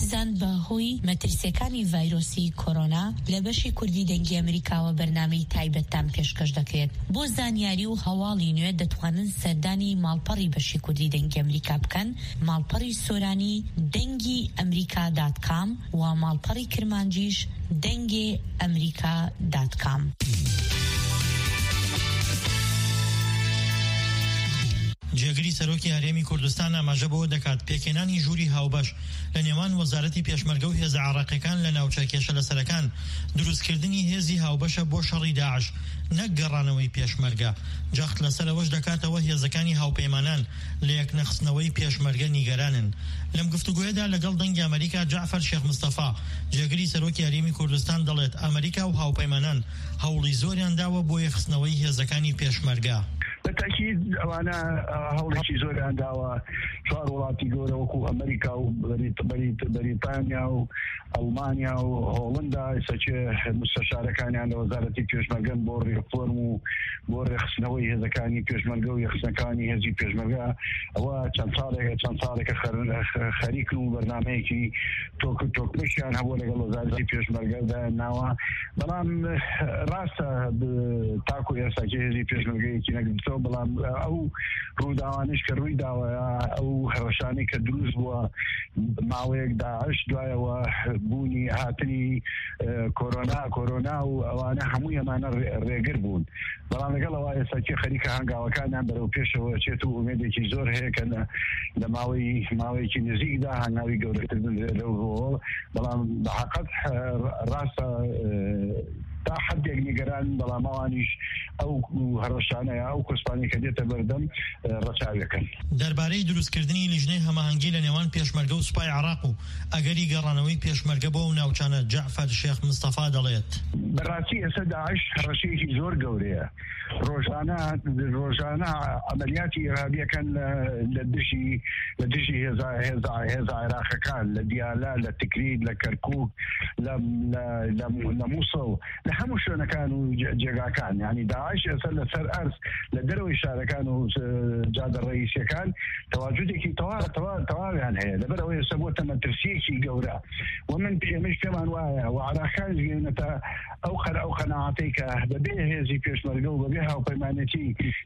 هێزان بەهۆی مەترسیەکانی ڤایرۆسی کۆرۆنا لە بەشی کوردی دەنگی ئەمریکاوە بەرنامەی تایبەتتان پێشکەش دەکرێت. بۆ زانیاری و هەواڵی نوێ دەتوانن سەردانی ماڵپەڕی بەشی کوردی دەنگی ئەمریکا بکەن، ماڵپەڕی سۆرانی دەنگی ئەمریکا.com و ماڵپەڕی کرمانجیش دەنگی ئەمریکا.com. جێگری سەرۆکی هەرێمی کوردستان ئاماژە بەوە دەکات پێکێنانی ژووری هاوبەش لە نێوان وەزارەتی پێشمەرگە و هێزە عێراقیەکان لە ناوچە کێشە لەسەرەکان دروستکردنی هێزی هاوبەشە بۆ شەڕی داعش، نەک گەڕانەوەی پێشمەرگە. جەخت لەسەرەوەش دەکاتەوە هێزەکانی هاوپەیمانان لە یەکنەخستنەوەی پێشمەرگە نیگەرانن. لەم گفتوگویەدا لەگەڵ دەنگی ئەمریکا جعفەر شێخ مستەفا جێگری سەرۆکی هەرێمی کوردستان دەڵێت ئەمریکا و هاوپەیمانان هەوڵی زۆریان داوە بۆ یەخستنەوەی هێزەکانی پێشمەرگە. بالتأكيد أنا هولي شيء زور عندها شوار ولاتي جورا وكو أمريكا وبريطانيا وألمانيا وهولندا سجى مستشارة كان عند وزارة البيشمرجان بور يفورمو بور يخسنوي هذا كان البيشمرجا ويخسن كان هذي البيشمرجا وكان صارك خريك برنامجي توك مشان هقول لك وزارة البيشمرجا ده نوا بلام راسا تاكو يسجى هذي البيشمرجا كنا بلام أو رودانش كرويدا أو هرشاني كدروز ومعويك داعش دوايا وبوني هاتني كورونا وأنا حموية معنا ريقربون بلام قال وايا ساكي خريكة هنگا وكان عمبر وبيشة وشيتو وميدي كي زور هيك أنا معوي كي نزيق دا هنگاوي قولة تدن بلام بحقت راسا تا حد يقنقران بلا موانيش أو هرشانة أو كسباني كديتا بردم رساويكا دربارەی دروستکردنی لیژنەی هەماهەنگی لە نێوان پێشمەرگە و سوپای عێراق و ئەگەری گەڕانەوەی پێشمەرگە بۆ ناوچانە جعفەر شێخ مستەفا دەڵێت بەڕاستی ئێستا داعش هەڕەشەیەکی زۆر گەورەیە ڕۆژانە عملیاتی ئێرهابیەکان لە دژی هێزە عێراقەکان لە دیالا لە تکرید لە کەرکوک لە مووسڵ لە هەموو شوێنەکان و جێگاکان یعنی داعش ئێستا لەسەر ئەرز لە دەرەوەی شارەکان و جادە ڕئیسیەکان تەواجودێکی تەواویان هەیە لەبەرەوەی ئێستا بۆتە مەترسیەکی گەورە ومن پێمەش پێمان وایە و عێراقیان گەێنێتە ئەو خەناعەتەی کە بەبێ هێزی پێشمەرگە و بەبێ هاوپەیمانەتی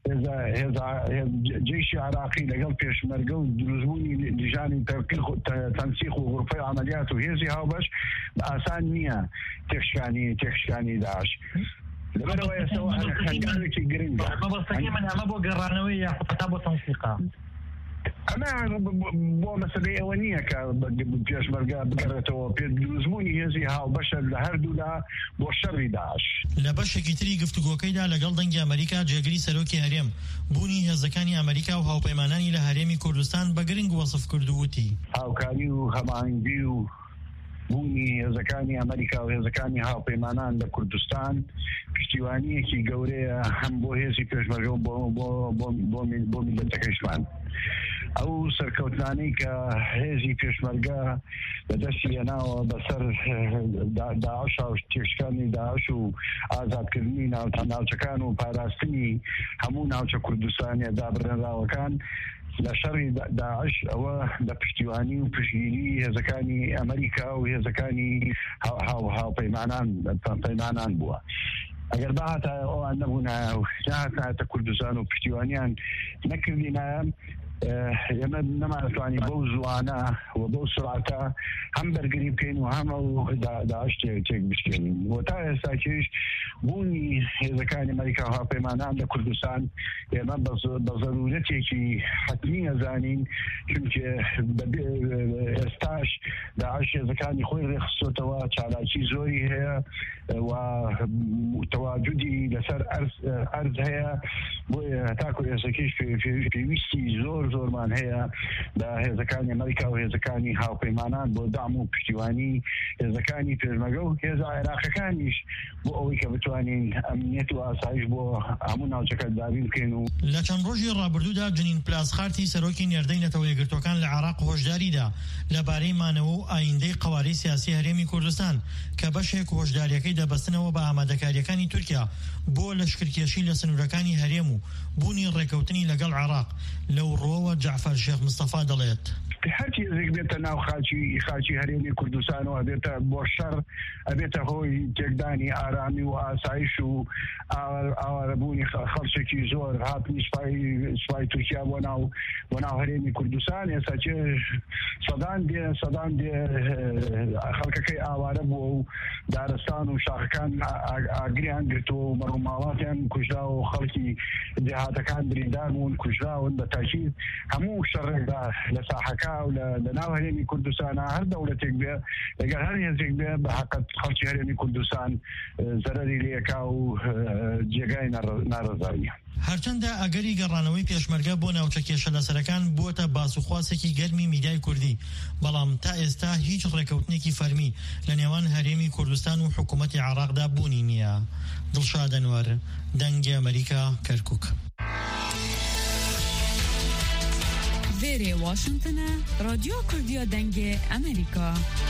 جێشی عێراقی لەگەڵ پێشمەرگە و دروستبوونی لیژانی تەنسیق و غورفەی عملیات و هێزی هاوبەش ئاسان نییە تێکشکانی داعش لەبەرەوەی ئێستا خەنگاوێکی گرنگە مەبەستەکەی من ئەمە بۆ گەڕانەوەی یا حتا بۆ تەنسیقا ئەمە بۆ مەسەلەی ئەوە نییە کە پێشمەرگە بگەڕێتەوە پێ دروستبوونی هێزی هاوبەشە لە هەردوولا بۆ شەڕی داعش. لە بەشێکی تری گفتوگۆکەیدا لەگەڵ دەنگی ئەمریکا جێگری سەرۆکی هەرێم بوونی هێزەکانی ئەمریکا و هاوپەیمانانی لە هەرێمی کوردستان بە گرنگ وەسف کردووتی هاوکاری و هەماهەنگی و بوونی هێزەکانی ئەمریکا و هێزەکانی هاوپەیمانان لە کوردستان پشتیوانیەکی گەورەیە هەم بۆ هێزی پێشمەرگە و بۆ میلەتەکەشمان. ئەو سەرکەوتانەی کە هێزی پێشمەرگە بەدەستی هێناوە بەسەر داعش و تێکشکانی داعش و ئازادکردنی ناوچەکان و پاراستنی هەموو ناوچە کوردستانیە دابڕێنراوەکان لە شەڕی داعش ئەوە لە پشتیوانی و پشگیری هێزەکانی ئەمریکا و هێزەکانی هاوپەیمانان بووە. ئەگەر بەهاتە ئەوان نەبوونایە و نهاتە کوردستان و پشتیوانیان نەکردینایە ئێمە نەمانەتوانی بەو زوانە و بەو سرعەتە هەم بەرگری بکەین و هەم ئەو داعش تێک بشکێنین و تا ئێستاکیش بوونی هێزەکانی ئەمریکا و هاوپەیمانان لە کوردستان ئێمە بە ضرورەتێکی حتمی ئەزانین چونکە ئێستاش داعش هێزەکانی خۆی ڕێخستۆتەوە چالاکی زۆری هەیە و تەواجودی لەسەر ئەرز هەیە بۆیە هەتاکو ئێستاکیش پێویستی زۆرمان هەیە لە هێزەکانی ئەمریکا و هێزەکانی هاوپەیمانان بۆ دام و پشتیوانی هێزەکانی پێشمەرگە و هێزە عێراقیەکانیش بۆ ئەوەی کە بتوانین ئەمنیەت و ئاسایش بۆ هەموو ناوچەکە دابین بکەین. و لە چەند ڕۆژی ڕابردوودا جنین پلاسخارتی سەرۆکی نێردەی نەتەوە یەکگرتوەکان لە عێراق هۆشداریدا لەبارەی مانەوە و ئایندەی قەوارەی سیاسی هەرێمی کوردستان کە بەشێک هۆشداریەکەی دەبەستنەوە بە ئامادەکاریەکانی تورکیا بۆ لەشکرکێشی لە سنوورەکانی هەرێم و بوونی ڕێکەوتنی لەگەڵ عێراق لەو ڕۆوە جعفەر شێخ مستەفا دەڵێت هر چیزێک بێتە ناو خاچی هەرێمی کوردستان و ئەبێتە بۆ شەڕ ئەبێتە هۆی تێکدانی ئارامی و ئاسایش و ئاوارەبوونی خەڵکێکی زۆر هاتنی سوپای تورکیا بۆ ناو هەرێمی کوردستان ئێستا چێ سەدان دێ خەڵکەکەی ئاوارە بووە و دارستان و شاخەکان ئاگریان گرتووە و مەڕووماڵاتیان کوژرا و خەڵکی دێهاتەکان بریندار بوون کوژراون بە تاکید هەموو شەڕێکدا لە ساحەکە و لە ناو هەرێمی کوردستانە هەر دەوڵەتێک بێ لەگەر هەر هێزێک بێ بە حەقەت خەڵکی هەرێمی کوردستان زەرەری لێکا و جێگای ناڕەزاییە. هەرچەندە ئەگەری گەڕانەوەی پێشمەرگە بۆ ناوچە کێشە لەسەرەکان بووەتە باسوخواسێکی گەرمی میدیای کوردی، بەڵام تا ئێستا هیچ ڕێکەوتنێکی فەرمی لە نێوان هەرێمی کوردستان و حکوومەتی عێراقدا بوونی نییە. دڵشاد ئەنوەر، دەنگی ئەمریکا، کەرکووک. وێرێ واشنگتنە، رادیۆ کوردیە دەنگی ئەمریکا.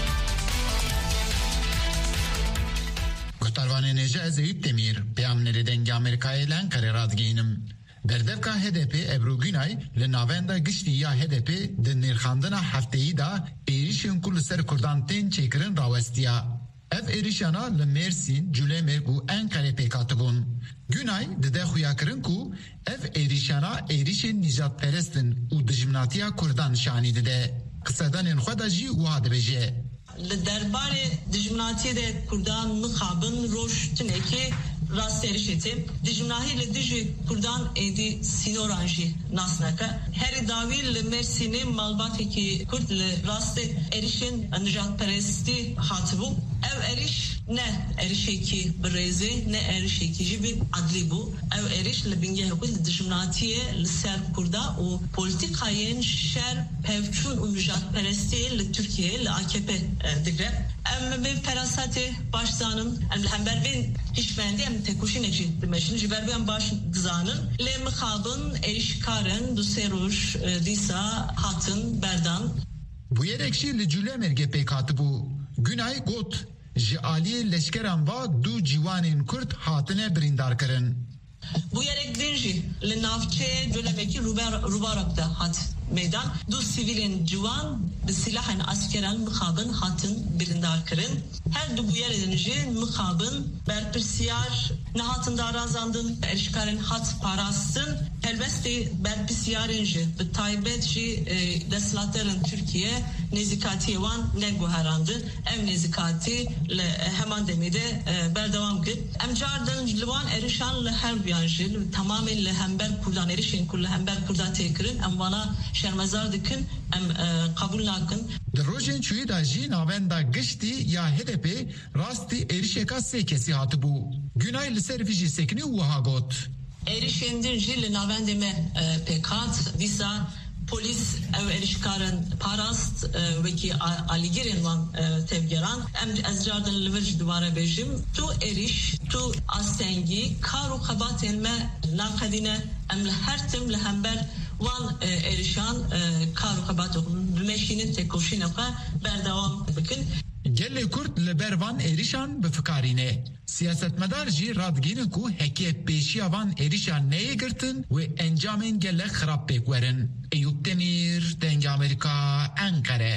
Guhtarvanê Nêje Zeyid Demîr peyamnerê dengê Amerîkayê li Enqerê radgihînim. Berdevka HDP Ebru Günay li navenda giştî ya HDP di nêrxandina hefteyî da êrişên ku li ser Kurdan tên çêkirin rawestiya. Ev êrişana li Mêrsîn, Culêmêrg û Enqerê pêkatibûn. Günay dide xuyakirin ku ev êrişana êrişên nîjatperestin û dijminatiya Kurdan şanî dide. Qisedanên xwe da jî wiha dibêje. Li derbarê dijminatiyê de Kurdan mixabin roj tinekê rastêrişê tê. Dijminahî li dijî Kurdan êdî sînoran jî nas neke. Herî dawî li Mêrsînê malbatekî Kurd li rastê êrişên nijatperestî hatibû. Ev êriş ne êrişekî bi rêzê ne êrişekî jî bi adlî bû. Ev êriş li bingehê xwe li dijminatiyê li ser Kurda û polîtîkayên şer pevçûn û nijatperestiyê li Tirkiyeyê li AKP digre. Em bi ferasatê baş zanin em li hember bên hîşmendî em tekuşînek jî dimeşin ji ber em baş dizanin lê mixabin êrişkarin du sê roj dîsa hatin berdan. Bûyerek jî li Culêmêrgê pêk hatibû. Günay got ji aliyê leşkeran va du cîwanên Kurd hatine birîndarkirin. Bûyerek din jî li navçeyê Culêmêrgê rûbarak de hat meydan. Du sivîlên ciwan bi silahên askeran mixabin hatin birîndarkirin. Her du bûyerên jî mixabin berpirsiyar nehatin darazandin, êrişkarên hat parastin. Helbestê berpirsiyarên jî bi taybet jî desthilatberên Tirkiye nêzîkatiyê wan neguherandin. Ev nêzîkatî li heman demê de berdewam kir. Em cardin li wan êrişan li her biyan jî tamamên li hember Kurdan êrişên ku li hember Kurda têkirin em wana şermezar dikin em kabul nakin. Di rojên çûyî da jî navenda giştî ya HDP rastî êrişeka sê kesî hatibû. Günay li ser vî jî sekinî wiha got. Êrişên din jî li navendê me pêk hat. Dîsa polis ev êrişkarin parast wekî alîgirên wan tevgeran. Em ez cardin li vir jî dubare bêjim tu êriş tu astengî kar û xebatên me naqedîne em li her tim li hember wan êrişan kar û xebat bimeşînin têkoşîna xwe berdewam bikin. Gelê Kurd li ber van êrişan bifikarîne. Siyasetmedar jî radgînin ku hekê pêşiya van êrişan neyê girtin wê encamên gelek xirab pêk werin. Eyûb Demîr, Dengê Amerîka, Enqere.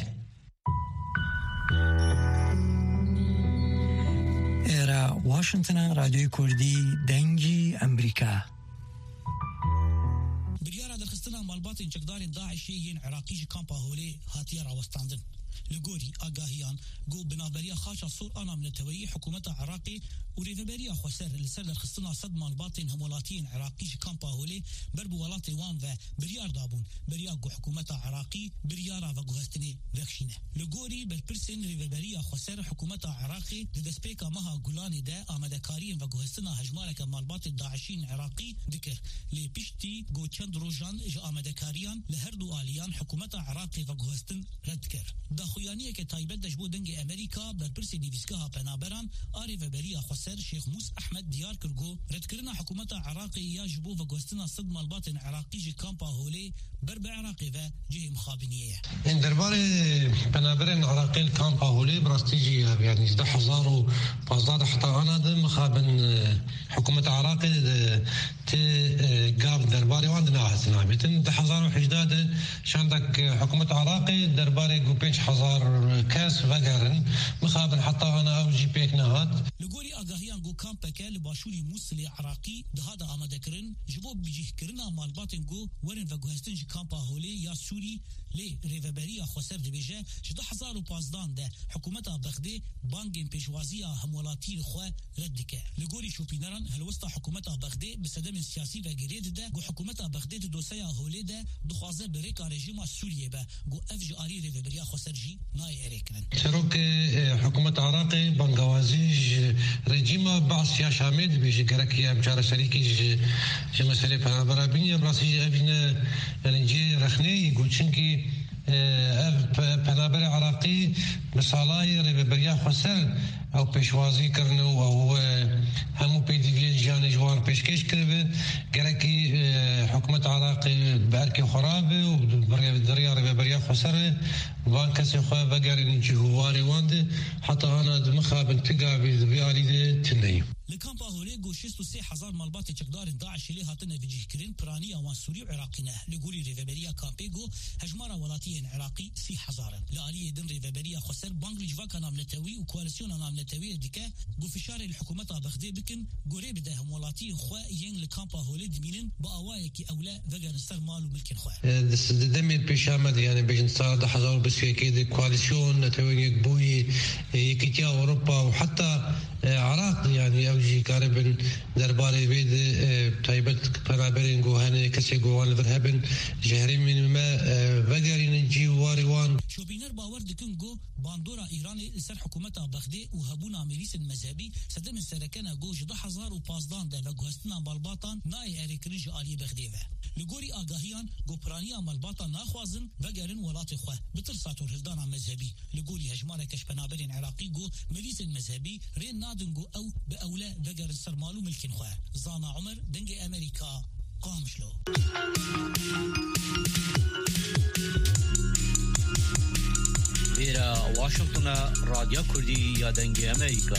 Era Washington'a Radyoyu Kurdî Dengî Amerîka. Biryara derxistina malbatên çekdarên Daişê yên Iraqî ji kampa Holê hatiye rawestandin. Li gorî agahiyan got binavberiya xaça sor ana mileteweyî hikûmeta Iraqê û rêveberiya Xweser li ser derxistina sed malbatên hemwelatiyên Iraqî ji kampa Holê ber bi welatê wan ve biryar dabûn beriya ku hikûmeta Iraqî biryara veguhestinê vekşîne. Li gorî berpirsên rêveberiya Xweser hikûmeta Iraqê di destpêka meha Gulanê de amadekariyên veguhestina hejmareke malbatê Daişîn Iraqî dikir. Lê piştî got çend rojan ji amedekariyan li her du aliyan hikûmeta Iraqê veguhestin red dikir. Daxuyaniyeke taybet de ji bo dengê Amerîka berpirsê nivîsgeha penaberan a rêveberiya Xweser خسر شيخ موس أحمد ديار كرغو ردكرنا حكومة عراقي يجبو وغوستنا صد مالبات عراقي جي كامبا هولي برب عراقي و جهه مخابنية إن درباري بنابرين عراقي الكامبا هولي براستيجي يعني 11,000 حتى أنا ده مخابن حكومة عراقي قام درباري وعندنا عهدنا بيتن 11,000 شاندك حكومة عراقي درباري قوبينش 1,000 كاس وغيرن مخابن حتى أنا أو جي بيك نهات لقولي أغاهيان قو كامبا لباشوري موسلي عراقي دهادا آماده کرن جبوب بجيه کرنا مالباتن قو ورن وغوهستن جي كامبا هولي يا سوري لي ريفابريا خوسر دي بيجه 11,015 ده حكومة بغداد بانجين بيشوازية همولاتي خوا ردكه لقولي شوبينران هلوستا حكومة بغداد بسدم سياسي وغيريد ده قو حكومة بغداد دوسيا هولي ده دخوازه بريكا رجيما سوريا با قو افج آري ريفابريا خوسر جي ناي اريكرن شروك حكومة عراقي بانغوازي رجيما بعض يا شامل بيجي كركي امجار شريكي جي مسألة برابينيا براسي ابينا يعني جي رخني يقول شنكي بنابر عراقي مثالاي ريبريا خسر او پیشوازی کرنو او همو پیدوی جان جوان پیشکش کرده گرکی حکومت عراقی برکی خرابه و دریا ريبريا خسر وان کسی خواه وگرین جهواری وانده حتی انا دمخابن تقابل بيالي تنهي لكامبا هولي قو 6,000 مالبات تقدار داعش اللي هاتنا في جهكرين برانيا وان سوري وعراقينا لقولي ريفابريا كامبيغو هجمارا ولاتيين عراقي 6,000 لآلية دن ريفابريا خسر بانجليش فاكا نامنتاوي وكواليسيون نامنتاوي ديكا قو فشار الحكومة بغداد بكن قو ريبدا هم ولاتيين خوا ين لكامبا هولي دمينن بأوايكي أولا فقا نستر مالو ملكين خوا دمي البيشامد يعني بيجن صار 10,000 بس كده كواليسيون نتاوي يكبوي يكتيا أوروبا وحتى عراق يعني أوجي كاربن درباري بيد تايبت بنابرين جوهاني كسي جوان ذهبن جهرين من ما بقرين نجي واريوان شوبينر باور دكن جو باندورا إيراني سر حكومة بغداد وهبونا ميريس المذهبي سدم السركانة جو 11,015 ده وجوستنا مالباطان ناي أريكريج آلي بغداد لجوري آجاهيان جو برانيا مالباطان ناخوازن وقرن ولاتي خواه بترساتور هلدانا مذهبي لجوري هجمارة كش بنابرين عراقي جو ميريس المذهبي رين نادنجو أو بأولى وقر السرمالو ملكين خواه زانا عمر دنجي أمريكا قامشلو إلى واشنطن راديو كردي يا دنجي أمريكا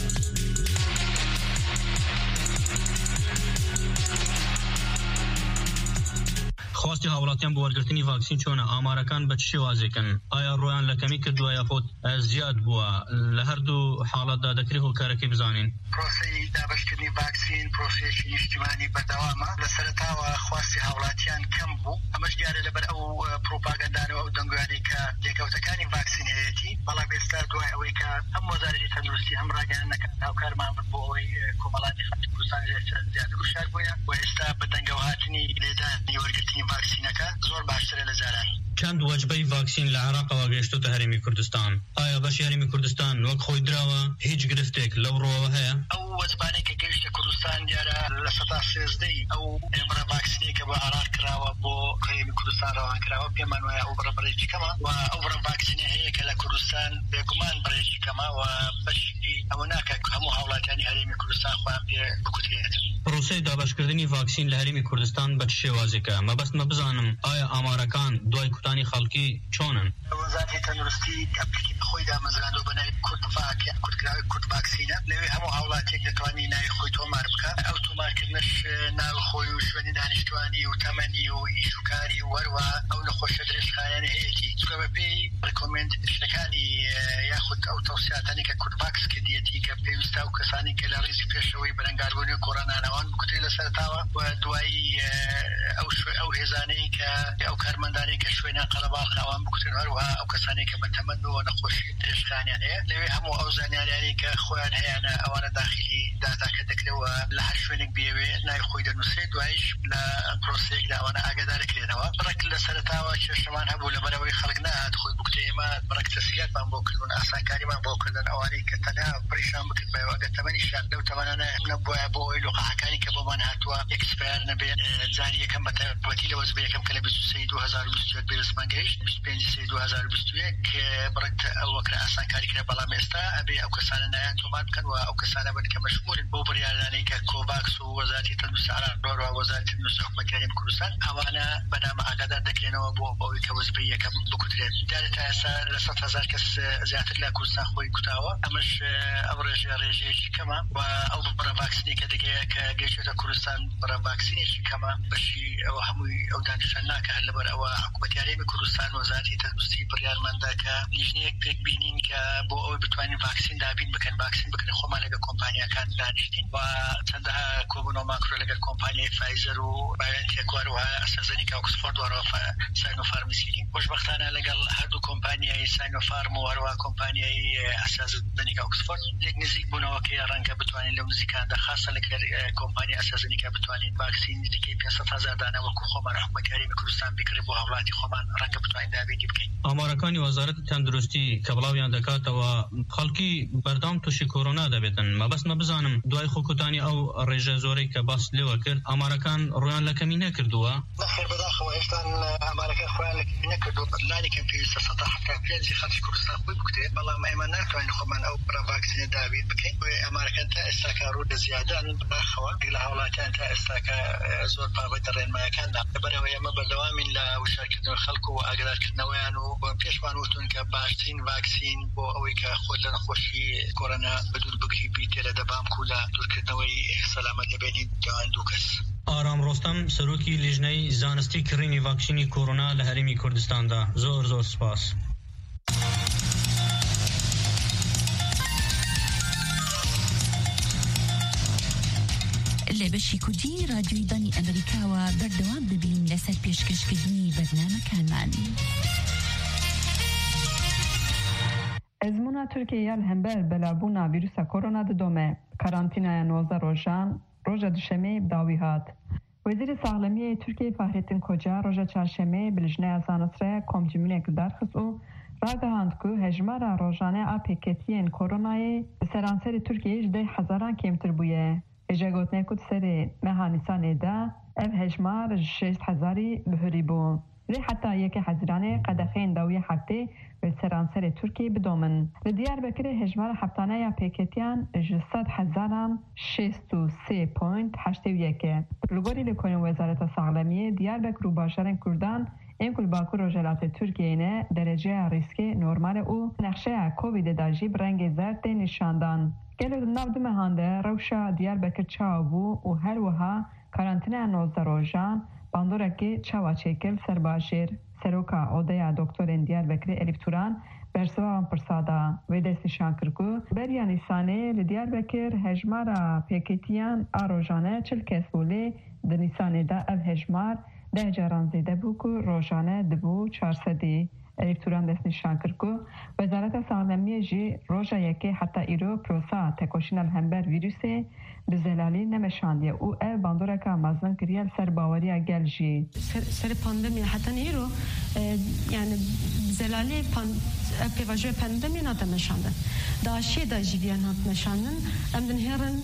خواستی هاولاتیان بوارگرتنی واکسین چونه آمارکان بچه وازیکن آیا رویان لکمی کردو یا خود زیاد بوا لهر دو حالات دادکری هو کارکی بزانین پروسی دابشکردنی واکسین پروسیشن اجتماعی بدوامه لسرتا و خواستی هاولاتیان کم بو امش دیاره لبر او پروپاگاندان و دنگوانی که دیکوتکانی واکسین هیتی بالا بیستار دوای اوی که هم وزارتی تندرستی هم راگان نکن او کارمان بو اوی کمالانی خطی کورسان زیاد گوشار بویا و استا بدنگوهاتنی لیدانی ورگرتنی واکسینەکە زۆر باشترە لە جاران. چەند وەجبەی ڤاکسین لە عێراقەوە گەیشتوتە هەرێمی کوردستان. ئایا بەشی هەرێمی کوردستان وەک خۆی دراوە هیچ گرفتێک لەو ڕۆوە هەیە؟ ئەو وەجبانەی کە گەیشتە کوردستان دیارە لە سەدا 13 ئەو بڕە ڤاکسینەی کە بۆ عێراق کراوە بۆ هەرێمی کوردستان ڕەوان کراوە پێمان وایە ئەو بڕە بڕێکی کەمە و ئەو بڕە ڤاکسینە هەیە کە لە کوردستان بێگومان بڕێکی کەمە و بەشی ئەوە ناکە هەموو هاوڵاتیانی هەرێمی کوردستان خۆیان پێ بکوترێت. پرۆسەی دابشکردنی ڤاکسین لە هەرێمی کوردستان بە چ شێوازێکە؟ مەبەستمە بزانم ئایا ئامارەکان دوای کوتانی خەڵکی چۆنن؟ وەزارەتی تەندروستی ئەپلیکی خۆی دامەزراندۆ بە ناوی کورد کورتکراوی کورد ڤاکسینە لەوێ هەموو هاوڵاتێک دەتوانی ناوی خۆی تۆمار بکە ئەو تۆمارکردنەش ناوی خۆی و شوێنی دانیشتوانی و تەمەنی و ئیشوکاری و وەروە ئەو نەخۆشە درێژخایانە هەیەی چونکە بەپێی ڕکۆمێندشنەکانی یاخود ئەو تەوسیاتانی کە کورد ڤاکس کردیەتی کە پێویستە و کەسانی کە لە ڕیزی پێشەوەی بەرەنگاربوونی کۆڕۆنانەوەن بکوتری لەسەرتاوە و دوایی ئەو هێزانەی کە ئەو کارمەندانی کە شوێنیان قەڵەباڵ ئەوان بکوتن هەروەها ئەو کەسانی کە بە تەمەن و نەخۆشی درێژخانیان هەیە لەوێ هەموو ئەو زانیاریانی کە خۆیان هەیەە ئەوانە داخلی داتاکە دەکرێتەوە لە هەر شوێنێک بێوێ ناوی خۆی دەنووسێت دوایش لە پرۆسەیەکدا ئەوانە ئاگادارەکرێنەوە بڕێک لە سەرتاوە کێشەمان هەبوو لەبەرەوەی خەڵک نەهات خۆی بکوتێ ئێمە بڕکتەسیات مان بۆ کردن ئاسانکاریمان بۆ کردن ئەوانەی کە تەنها پڕیشان بکرد بە ئەگە تەمەنیشان لەو تەمەنانە نەبووە بۆ ئەوەی لۆقەحەکانی کە بۆمان هاتووە ئێکسپایر نەبێت جاری یەکەم بە تایبەتی لە وەزبە یەکەم کە لە 23 2021 بێدەستمان گەیشت 25 2021 بڕکت ئەو وەکرا ئاسانکاری کرا بەڵام ئێستا ئەبێ ئەو کەسانە نایان تۆمار بکەن و ئەو کەسانە بن کە مەشمولن بۆ بڕیاردانەی کە کۆڤاکس و وەزارەتی تەندروستی عراق و وەزارەتی تەندروستی حکوومەتی کوردستان ئەوانە بەنامە ئاگادار دەکرێنەوە بۆ ئەوەی کە وەزبە یەکەم بکوترێت دیارە تا ئێستا لە 100,000 کەس زیاتر لە کوردستان خۆی کوتاوە ئەمەش ئەو ڕێژەیەکی کەمە و ئەو بڕە ڤاکسینی کە دەگەیە کە گەیشتێتە کوردستان بڕە ڤاکسینێکی کەمە بەشی ئەوە هەمووی ئەو دانیشتوان ناکە هەر لەبەر ئەوە حکوومەتی هەرێمی کوردستان وەزارەتی تەندروستی بڕیارماندا کە لیژنەیەک پێک بینین کە بۆ ئەوەی بتوانین ڤاکسین دابین بکەن ڤاکسین بکەن خۆمان لەگەڵ کۆمپانیاکان دانیشتین و چەندەها کۆبوونەوە ماکرۆ لەگەڵ کۆمپانیای فایزەر و بایۆنتێک وەروەها ئەسترازێنیکا و ئۆکسفۆرد وەروەها ساینۆفارماسیین خۆشبەختانە لەگەڵ هەردوو کۆمپانیای ساینۆفارم و هەروەها کۆمپانیای ئەسترازێنیکا و ئۆکسفۆرد لێک نزیک بوونەوە کە ڕەنگە بتوانین لەو نزیکاندا خاصە لەگەڵ کۆمپانیای ئەسترازێنیکا بتوانین ڤاکسین نزیکەی 500,000 دانە وەکو خۆمان حکوومەتی هەرێمی کوردستان بکرێت بۆ هاوڵاتی خۆمان ڕەنگە بتوانین دابینی بکەین. ئامارەکانی وەزارەتی تەندروستی کە بڵاویان دەکاتەوە خەڵکی بەردەوام تووشی کۆرۆنا دەبێتن مەبەستمە بزانم دوای خۆکوتانی ئەو ڕێژە زۆرەی کە باس لێوە کرد ئامارەکان ڕویان لە کەمی نەکردووە نەخێر بەداخەوە هێشتا ئامارەکە خۆیان لە کەمی نەکردو لانی کەم پێویستە 175 خەڵکی کوردستان خۆی بکوتێت بەڵام ئێمە ناتوانین خۆمان ئەو بڕە ڤاکسینە دابین بکەین ئەمارەکان تا ئێستاکە ڕوو لە زیادان بەداخەوە لە هاوڵاتیان تا ئێستاکە زۆر بابەتە ڕێنمایەکان لەبەرەوەی ئێمە بەردەوامین لە وشارکردنەوەی خەڵکو و ئاگادارکردنەوەیان و پێشمان وتون کە باشترین ڤاکسین بۆ ئەوەی کە خۆت لە نەخۆشی کۆرۆنا بەدوور بگری بیتێ لە دەبامک و لە دوورکردنەوەی سەلامەت لەبێنی دوو کەس. ئارام ڕۆستەم سەرۆکی لیژنەی زانستی کڕینی ڤاکسینی کۆرۆنا لە هەرێمی کوردستاندا زۆر سپاس. لە بەشی کوردی رادیۆی دانی ئەمریکاوە بەردەوام دەبین لەسەر پێشکەشکردنی بەرنامەکانمان. ئەزمونا تورکیە هەمبەر بەلابوونا ڤیرۆسا کۆرۆنا ددۆمە کارانتینایە 19 ڕۆژان ڕۆژە دوشەمەی بداوی هات. وەزیری ساغلەمیەی تورکیای فاهرێتین کۆجا ڕۆژە چارشەمەی بلیژنەیە زانسترەیە کۆمجملێک دارخست و ڕاگەهاند کو هەژمارە ڕۆژانەیە ئاپێکێتیەن کۆرۆنایە سەرانسەری تورکیەش 10,000 کێمتر بوویە. هێژەگوتنێک کوت سەرێ مەها نیسانێدا ئەv هەژمار 6,000 بهۆری بوو. لێ حتا یەکە حەزیرانێ قەدەخێن داویە هەفتێ وێ سەرانسەری تورکی بدۆمن. لە دیاربەکرێ هەژمارە هەفتانەیە پێکێتیان 100,603.81 لەگۆری لە کۆنی وەزارەتە ساغلەمیە دیاربەکر و باشارên کوردان ên ku li Bakur Rojhilatê Tirkiyeyê dereceya rîskê normal û nexşeya Covidê da jî bi rengê zer tê nîşandan. Gelek di nav du mehan de rewşa Diyarbekir çawa bû û her wiha karantîneya 19 rojan bandorekê çawa çêkil serbajêr. Seroka Odeya Doktorên Diyarbekirê Elif Turan bersiva pirsada wê dest nîşan kir ku beriya Nîsanê li Diyarbekir hejmara pêkêtiyan a rojane 40 kes bû lê di Nîsanê de ev hejmar 10 caran zêde bû ku rojane dibû 400. Elif Turan dest nîşan kir ku Wezareta Saxlemiyê jî roja yekê heta îro prosa tekoşîna li hember vîrusê bi zelalî nemeşandiye û ev bandoreka mezin kiriye li ser baweriya gel jî. Ser pandemiya heta îro yani zelalî pêvajoya pandemiya nate meşandin. Da aşiyê da jî viyan hat meşandin. Em din herin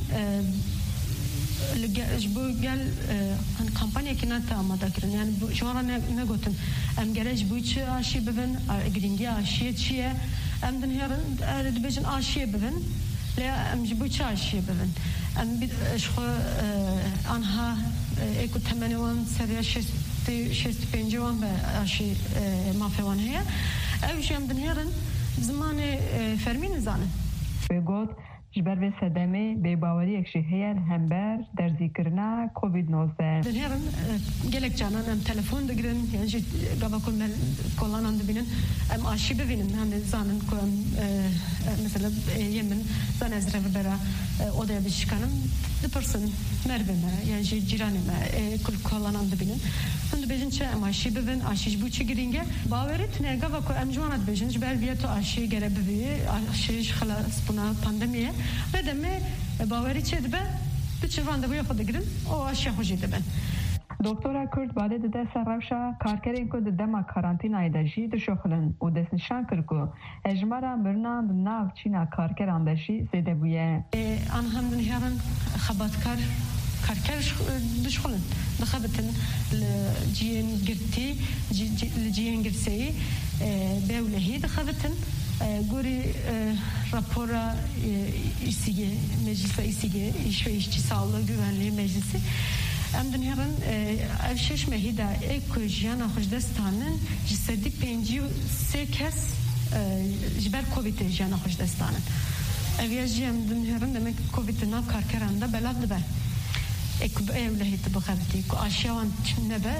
ji bo gel kampanyekî nate amada kirin. Yani ji wan re negotin em gelê ji bo çi aşî bibin, girîngiya aşiyê çi ye? Em din herin dibêjin aşiyê bibin, lê em ji bo çi aşiyê bibin? Em ji xwe anha ê ku temenê wan seriya 65 wan be aşî mafê wan heye. Ew jî em din herin zimanê fermî nizanin. Got ji ber vê sedemê bêbaweriyek jî heye hember derzîkirina Covid-19. Din herin gelek canan em telefon digirin yan jî gava ku kolanan dibînin em aşî bibînin hani zanin ku em mesela yemin zan ez re bibera odaya dişikanim dipirsin merve me yan jî cîranê me kul kolanan dibînin hûn dibêjin çi em aşî bibin aşî ji bo çi girînge bawerî tune gava ku em ji wan re dibêjin ji ber vê tu aşî gere bibî aşî ji xelas bûna pandemiyê ve demê bawerî çê dibe biçî randevuya xwe digirin û aşiya xwe jî dibin. دکتر کرد بعد ده سرشا کارکرین کو دما کارانتینای دجی د شخلن او د نشان کرکو اجمارا برنامه ناو چینا کارکران دشی زده بویه آن هم دنیارن خباتکار کارکرش دشخلن دخبتن لجين قرتي لجين قرسي دولهي دخبتن قوري رابورا İSİGE meclise İSİGE İş ve İşçi Sağlığı Güvenliği Meclisi em dünyanın evşeş mehida ekojiyana hoşdestanın cisedi penci se kes jiber Covid jiyana hoşdestanın eviyajı em dünyanın demek Covid'in nav karkeranda belad be evlehit bخبتی کو آشیان نبه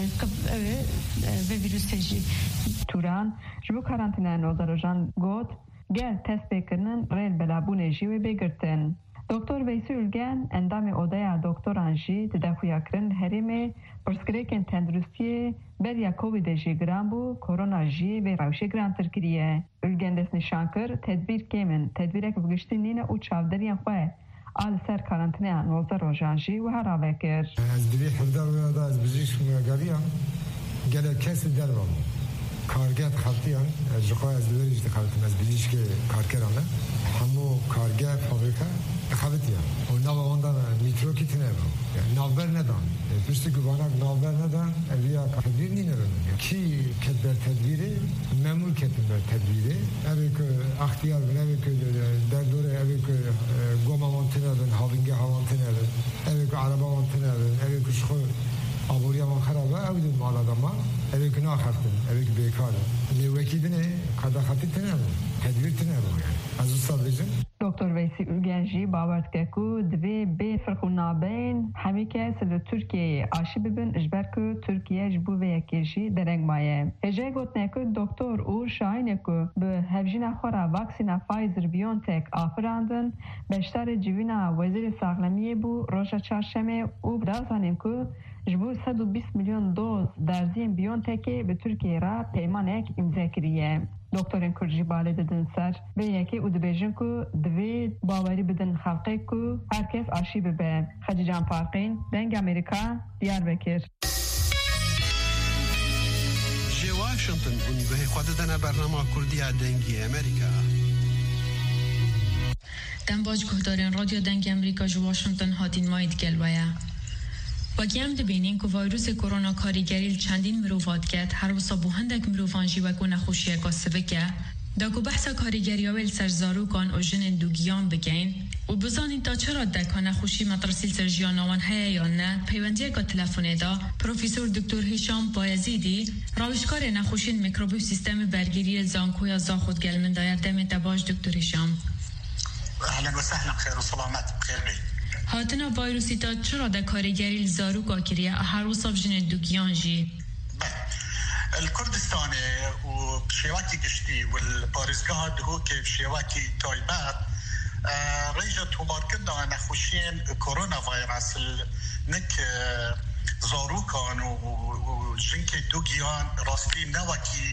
و ویروس تجی توران جبو کارانتینه نوزاروجان گوت گل تست بکنن ریل بلابونه جیوی بگرتن دکتر ویسی ülgen endami odaya doktoran jî tedaviya kirin herêmê pirsgirêkên tenduristiyê beriya Covidê jî giran bû korona jî vê rewşê girantir kiriye ülgen dest nîşan kir tedbîr kêmin tedbîrek bigiştî nîne û çavderiyên xwe آل سر کارانتینه نوزده روزانجی و هر آوکر. از دوی حفظه روی دا از بزیش میگریم گله کسی در بام کارگرد خالتیان از جوای از دویش دخالتیم از بزیش که کارکرانه همو کارگر فابریکه دخالتیان و نو آندن میترو کی تنه بام نوبر ندان پشت گوانک نوبر ندان الیا تدبیر نینرن کی کت بر تدبیره ممول کت بر تدبیره اوی که اختیار بنوی که در دوره اوی که گوما وانتنرن هاوینگه هاوانتنرن اوی که عربا وانتنرن اوی که شخو آبوریا من خرابه اوی دون مال آدم ها اوی که ناخرتن اوی که بیکاره لیوکی دنه کدا خطی تنه بام تدبیر تنه بام از استاد بیزن دکتر ویسی ülgenجی باورد که کو دوی بی فرخونابین همی کس ل ترکیه آشی ببین اجبر که ترکیه جبو و یکیشی درنگ مایه اجای گوتنه که دکتر او شاینه که به هفجین خورا واکسینا فایزر بیونتک آفراندن بشتر جوینا وزیر ساغلمیه بو روشا چارشمه او برازانیم که جبو 120 میلیون دوز درزین بیونتکی به ترکیه را پیمانک امضا کریه دکترین کرجی باله دادن سر به یکی او دبیجن که دوی باوری بدن خلقه که هرکس آشی ببه خجی جان پارقین دنگ امریکا دیار بکر جی واشنطن اونگوه خود دنه برنامه کردی دنگی امریکا دن باج گهدارین رادیو دنگ امریکا جو واشنطن هاتین ماید گلویا وگیم دبینین که ویروس کرونا کاریگری چندین مروفات کرد هر وسا بو هندک مروفانجی و گونه خوشیه کاسبه که داکو بحث کاریگری آویل سرزارو کان او جن دوگیان بگین و بزانین تا چرا دکانه خوشی مدرسیل سرجیان آوان هیا یا نه پیوندیه که تلفونه دا پروفیسور دکتر هیشام بایزیدی راوشکار نخوشین میکروبی سیستم برگیری زانکویا زاخود گلمن دایر دمین تباش دکتر هیشام اهلا و سهلا خیر و سلامت بخیر بی هاتنا ویروسی تا چرا در کارگری زارو کاکریه هر و صاف جن دوگیان جی الكردستان وشيواكي قشتي والبارزقها دهوكي بشيواكي تايبات ريجة تماركنا نخوشين كورونا فيروس نك زاروكان وجنكي دوغيان راستي نوكي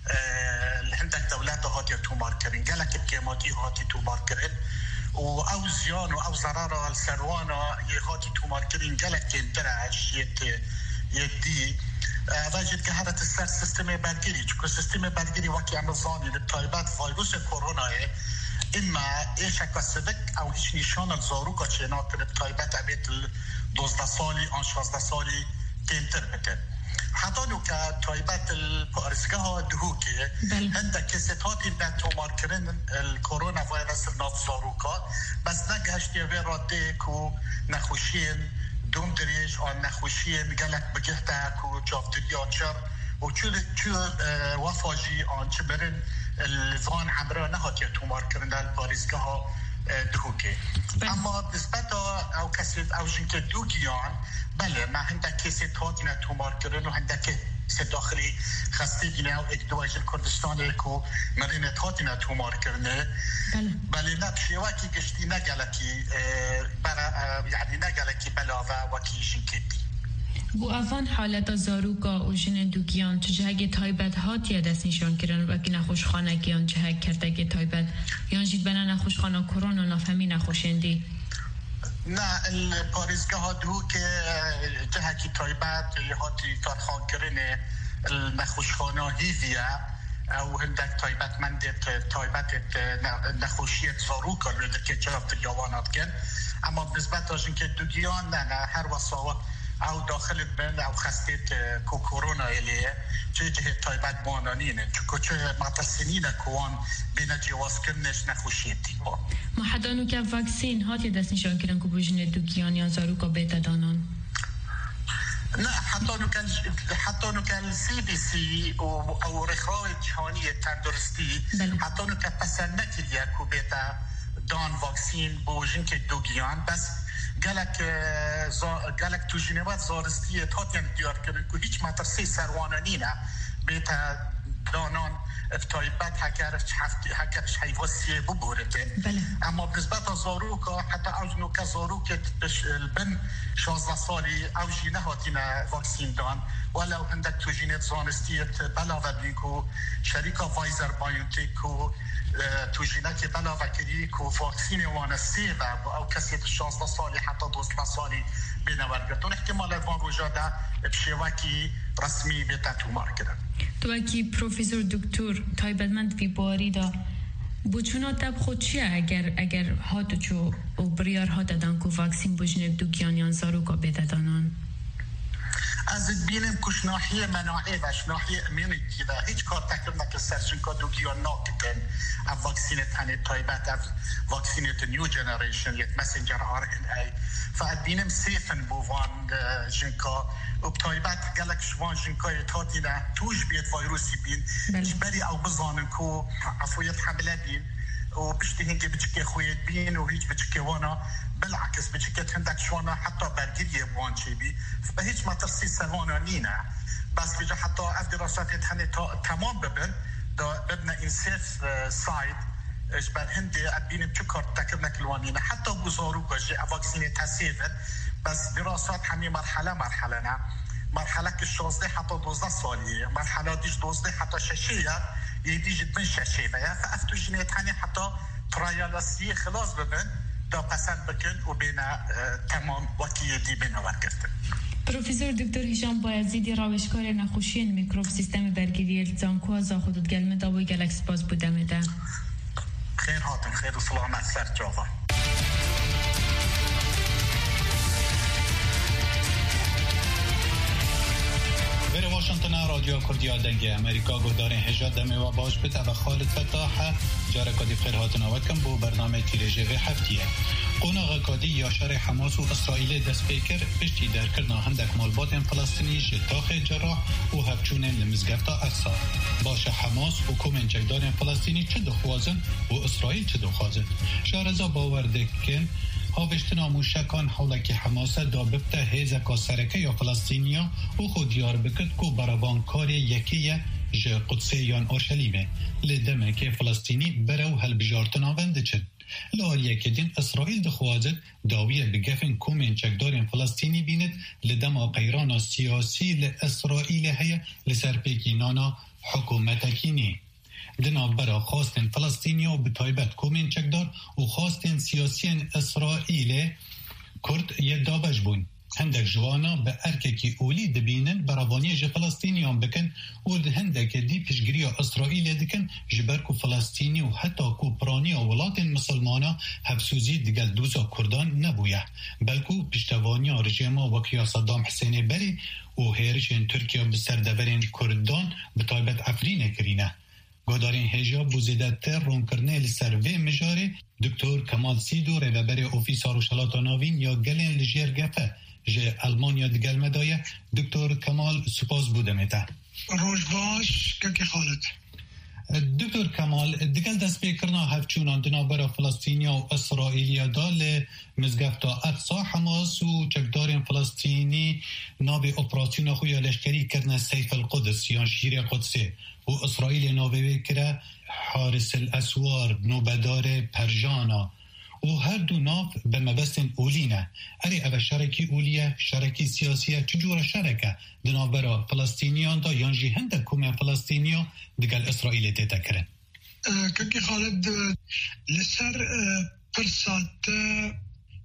هندك دولات هاتي تماركرين قالك بكيماتي هاتي تماركرين او زيان او ضرر السروانا يهاتي تماركرين قالك كنترعش يدي واجد که هر تستر سیستم برگیری چون سیستم برگیری وقتی امزانی لطایبات ویروس کرونا اما ایش اکاسبک او هیچ نشان الزاروکا چینات لطایبات عبیت 12 سالی آن 16 سالی تینتر بکن حتی نو که طایبات الپارزگاه ها دهو که هنده کسیتاتی نتومار کرن الکرونا ویروس ناف زاروکا بس نگهشتی وی راده که نخوشین دوم دریج آن نخوشین گلک بگهته که جافتریا چر و چو وفاجی آن چه برن الوان عمره نهاتی تومار کرنده الپاریزگاه ها دهوکه اما نسبت او کسی او جنک دو گیان بله ما هنده کسی تاتی نتومار کرن و هنده که داخلی خسته گینه او اکدواج کردستان که مرینه تاتی نتومار کرنه بله نبشه وکی گشتی نگلکی یعنی نگلکی بلاوه وکی جنکتی بو افان حالت زاروکا و جن دوگیان چجهگ تایبت هاتیه دست نشان کرن وکی نخوش خانه گیان چهگ کرده گی تایبت یان جید بنا نخوش خانه کرون و نفهمی نخوشندی نه الپاريزگاه دو که جهتی تایبت هاتی کارخان کرنه نخوشخانه هیویه او هندک تایبت مندت تایبت نخوشیت زارو کرده که جراب دریاوانات کن اما بنسبت آجن که دوگیان نه هر وصاوه او داخل بند او خستیت کو کورونا الیه چه جهت تایبت بانانینه چه مطسینینه کوان بین جواز کرنش نخوشیتی ما حدانو که واکسین هاتی دست نشان کرن که بوجن دوگیان یا زارو که بیتا دانان نه حتی نو که CDC او رخراو جهانی تندرستی حتی نو که پسند نکریه که بیتا دان واکسین بوجن که دوگیان بس گلک تو جنوات زارستی تاتیان دیار کرد که هیچ مطرسی سروانانی نه بیتا دانان افتایبت هکرش حیواسیه ببورده اما بنسبت زارو که حتی اوجنو که زارو که بن 16 سالی اوجی نهاتین واکسین دان ولو هندک تو جنوات زارستیت بلاوه بین که شریکا وایزر بایوتیک و تو جنوات که بلاوه کردی که واکسین وانه سیوه او کسی 16 سالی حتی 12 سالی بینورگردون احتمال وان روژا ده بشیوکی رسمی بیتا تو مارکدن تو اکی پروفیسور دکتر تایبتمند بی باری دا بچونا تب خود چیه اگر هاتو چو او بریار ها دادن که واکسین بجنه دوگیان یا زارو که بدادانان از بینم کش ناحیه مناعه وش ناحیه امیونیتی و هیچ کار تکرم نکه سرچون که دوگیان ناکتن او واکسینت هنه تایبت او واکسینت نیو جنریشن یک مسنجر RNA فعدینم سیفن بوان جنکا و بتایبت گلک شوان جنکای تاتینا توش بید ویروسی بین جبری او بزانن که عفویت حمله بین و بشتی هنگی بچکه خویت بین و هیچ بچکه وانا بالعكس بچکه هندک شوانا حتی برگیریه وان چی بی و هیچ مطرسی سوانا نینه بس که حتی اف دراسات هنه تمام ببنه انسیف ساید اجبر هندي أبين بشكر تكرنا كلوانينا حتى بوزاروكا جي أفاكسيني تسيفت بس دراسات همي مرحلة مرحلة كالشوزدي حتى 12 سالية مرحلة ديش 12 حتى شاشية يدي جد من شاشية فأفتو جنيت هاني حتى ترايالاسية خلاص ببن دا پسند بکن و بينا تمام وكي دي بينا ورگرتن پروفیسور دکتر هیشام بایزیدی راوشکار نخوشی میکروب سیستم برگیری الزانکو از خودت گلمه دا و گلکس باز بودمه ده خير هاتن خير وسلامات سر جاوا در واشنگتن رادیو کردی دنگ امریکا گودارین هجاد دمه و باش بتا و خالد فتاح جارکادی خیر هاتن آوکم بو برنامه تیرژه و هفتیه قوناغ کادی یا شر حماس و اسرائیل دست پیکر پشتی در کرنا هندک مالبات فلسطینی جتاخ جراح و هفچون لمزگفتا اقصا باشه حماس و کومنچکدار فلسطینی چه دخوازن و اسرائیل چه دخوازن شارزا باورده کن هاوشتنا موشکان حوله که حماس داببته هیزکا سرکه یا فلسطینیا و خود دیار بکد که برابان کار یکیه جه قدسه یان اورشلیمه لدمه که فلسطینی برو هل بجارتنا ونده چد لآلیه که دین اسرائیل دخوازد داویه بگفن کومین چکدارین فلسطینی بیند لدم قیران سیاسی لاسرائیل هیا لسرپیکینانا حکومتکینی دنا برا خواستن فلسطینی و بطایبت کومین چکدار و خواستن سیاسیین اسرائیل کرد یه دابش بون هندک جوانا به ارککی اولی دبینن براوانی جه فلسطینیان بکن و ده هندک دی پیشگیری اسرائیل دکن جبرکو فلسطینی و حتی کو پرانی ولات مسلمانا هفسوزی دگل دوزا کردان نبویه بلکو پیشتوانی رژیما وکیا صدام حسین بری و هیرشن ترکیه بسردورین کردان بطایبت افرین کرینه گودارین هجاب بوزیده تر رون کرنه لسر وی مجاره دکتر کمال سیدو ریوبر اوفیس آروشالات ناوین یا گلین لجیر گفه جه المانیا دگل مدایه دکتر کمال سپاس بودمه روش باش که خالد دکتر کمال دگل دست بکرنا هفچونان دنابرا فلسطینیا و اسرائیلیا دال مزگفتا اقصا حماس و چکدارین فلسطینی ناب اپراسیون خویا لشکری کرنا سیف القدس یا شیر قدسه و اسرائیل ناوی کرا حارس الاسوار نوبدار پرژانا و هر دو ناف به مبستن اولینه اری او شرکی اولیه شرکی سیاسیه چجور شرکه دنابرا فلسطینیان دا یانجی هنده کومه فلسطینیا دگل اسرائیل تیتا کرن که خالد لسر پرسات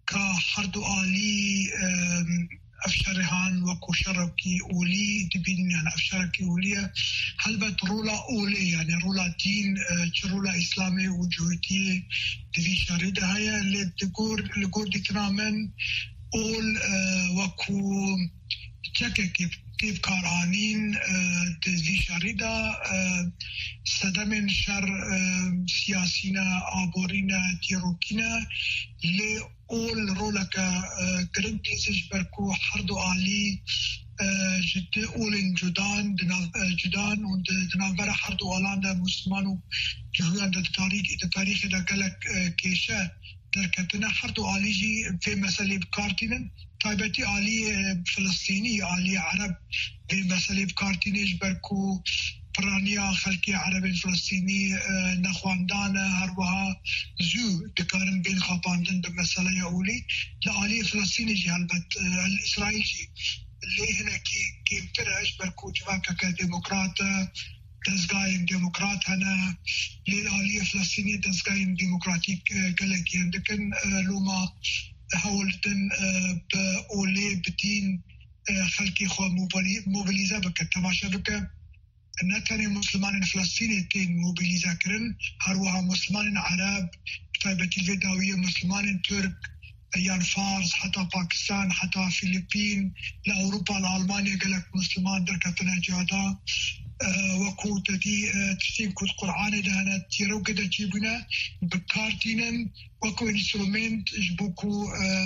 كحردو آلي أفشارهان وكو شركي أولي دبين يعني أفشاركي أولية هلبت رولا أولي يعني رولا دين رولا إسلامي وجهتي دبي شارده هيا لقور ديتنامن أول وكو تشكك كيف كارانين دبي شارده صدمن شر سياسينا عبورينا تيروكينا لأول رولك كرنتيزش بركو حردو آلي جد أولين جدان ودنابرا حردو آلاندا مسلمانو جهوان دا تاريخ دا قلق كيشا دركتنا حردو آلي جي في مسألة بكارتين طيبتي آلي فلسطيني آلي عرب في مسألة بكارتينش بركو برانيا خلقي عربي فلسطيني نخواندانا هروها زو دكارن بين خاباندن بمسألة يقولي لآلي فلسطيني جي هلبت الإسرائيل جي اللي هنا كي بترعش بركو جواكا كديمقراطة دزقاين ديمقراط هنا للآلية فلسطينية دزقاين ديمقراطيك قلق يندكن لوما هولدن بأولي بدين خلقي خوا موبيليزا بك تماشا بك نتاني مسلمان فلسطيني تين موبيليزا كرن هروها مسلمان عرب كتابتي الفيداوية مسلمان ترك يعني فارس حتى باكستان حتى فلبين لأوروبا لألمانيا قالك مسلمان دركتنا جادا وكو تدي تشتين كود قرآن دهنا تيرو كده جيبنا بكارتينن وكو انسترومنت جبوكو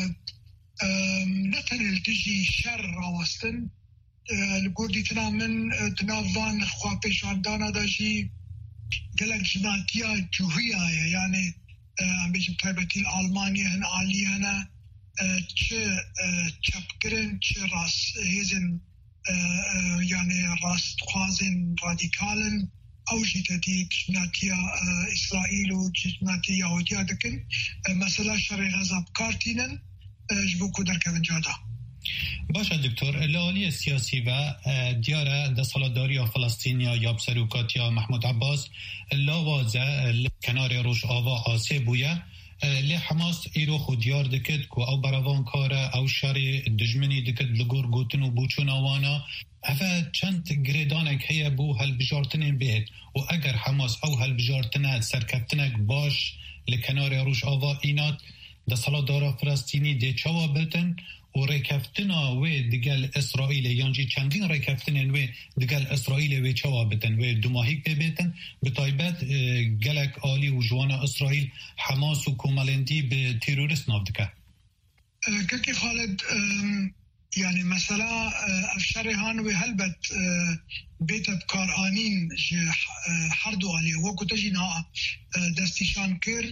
نتاني التجي شر راوستن لقردي تنا من تنافان خواه پیشان دانا دا جي قلق جناتيا جوهية يعني بيجم طيبتي الألمانيا هن عالية هنا چه چپکرن چه راس هزن يعني راس خوازن راديكالن او جيتدي جناتيا إسرائيل و جناتيا يهودية دكن مثلا شرعي غزاب كارتينن جبوكو دركبن جادا باشه دکتر العالی سیاسی و دیاره دستالداری فلسطینیا یا بسروکاتیا محمود عباس لاوازه کنار روش آوا آسه بویه لی حماس ایرو خود دیار دکد که او براوان کاره او شر دجمنی دکد لگور گوتن و بوچون آوانا اوه چند گریدانک هیا بو هل بجارتنین بید و اگر حماس او هل بجارتنه سرکفتنک باش لکنار روش آوا اینات دستالدارا فلسطینی دی چاوا بلتن و ریکفتنا و دیگل اسرائیل یانجی چندین ریکفتنن و دیگل اسرائیل و چوا بتن و دوماهیک ببتن به طایبت گلک آلی و جوانا اسرائیل حماس و کومالندی به تیروریست نافدکه كي خالد يعني مثلا الشريهان وهلبت بيت بكار آنين حردو عليه وكو تجينا دستيشان كر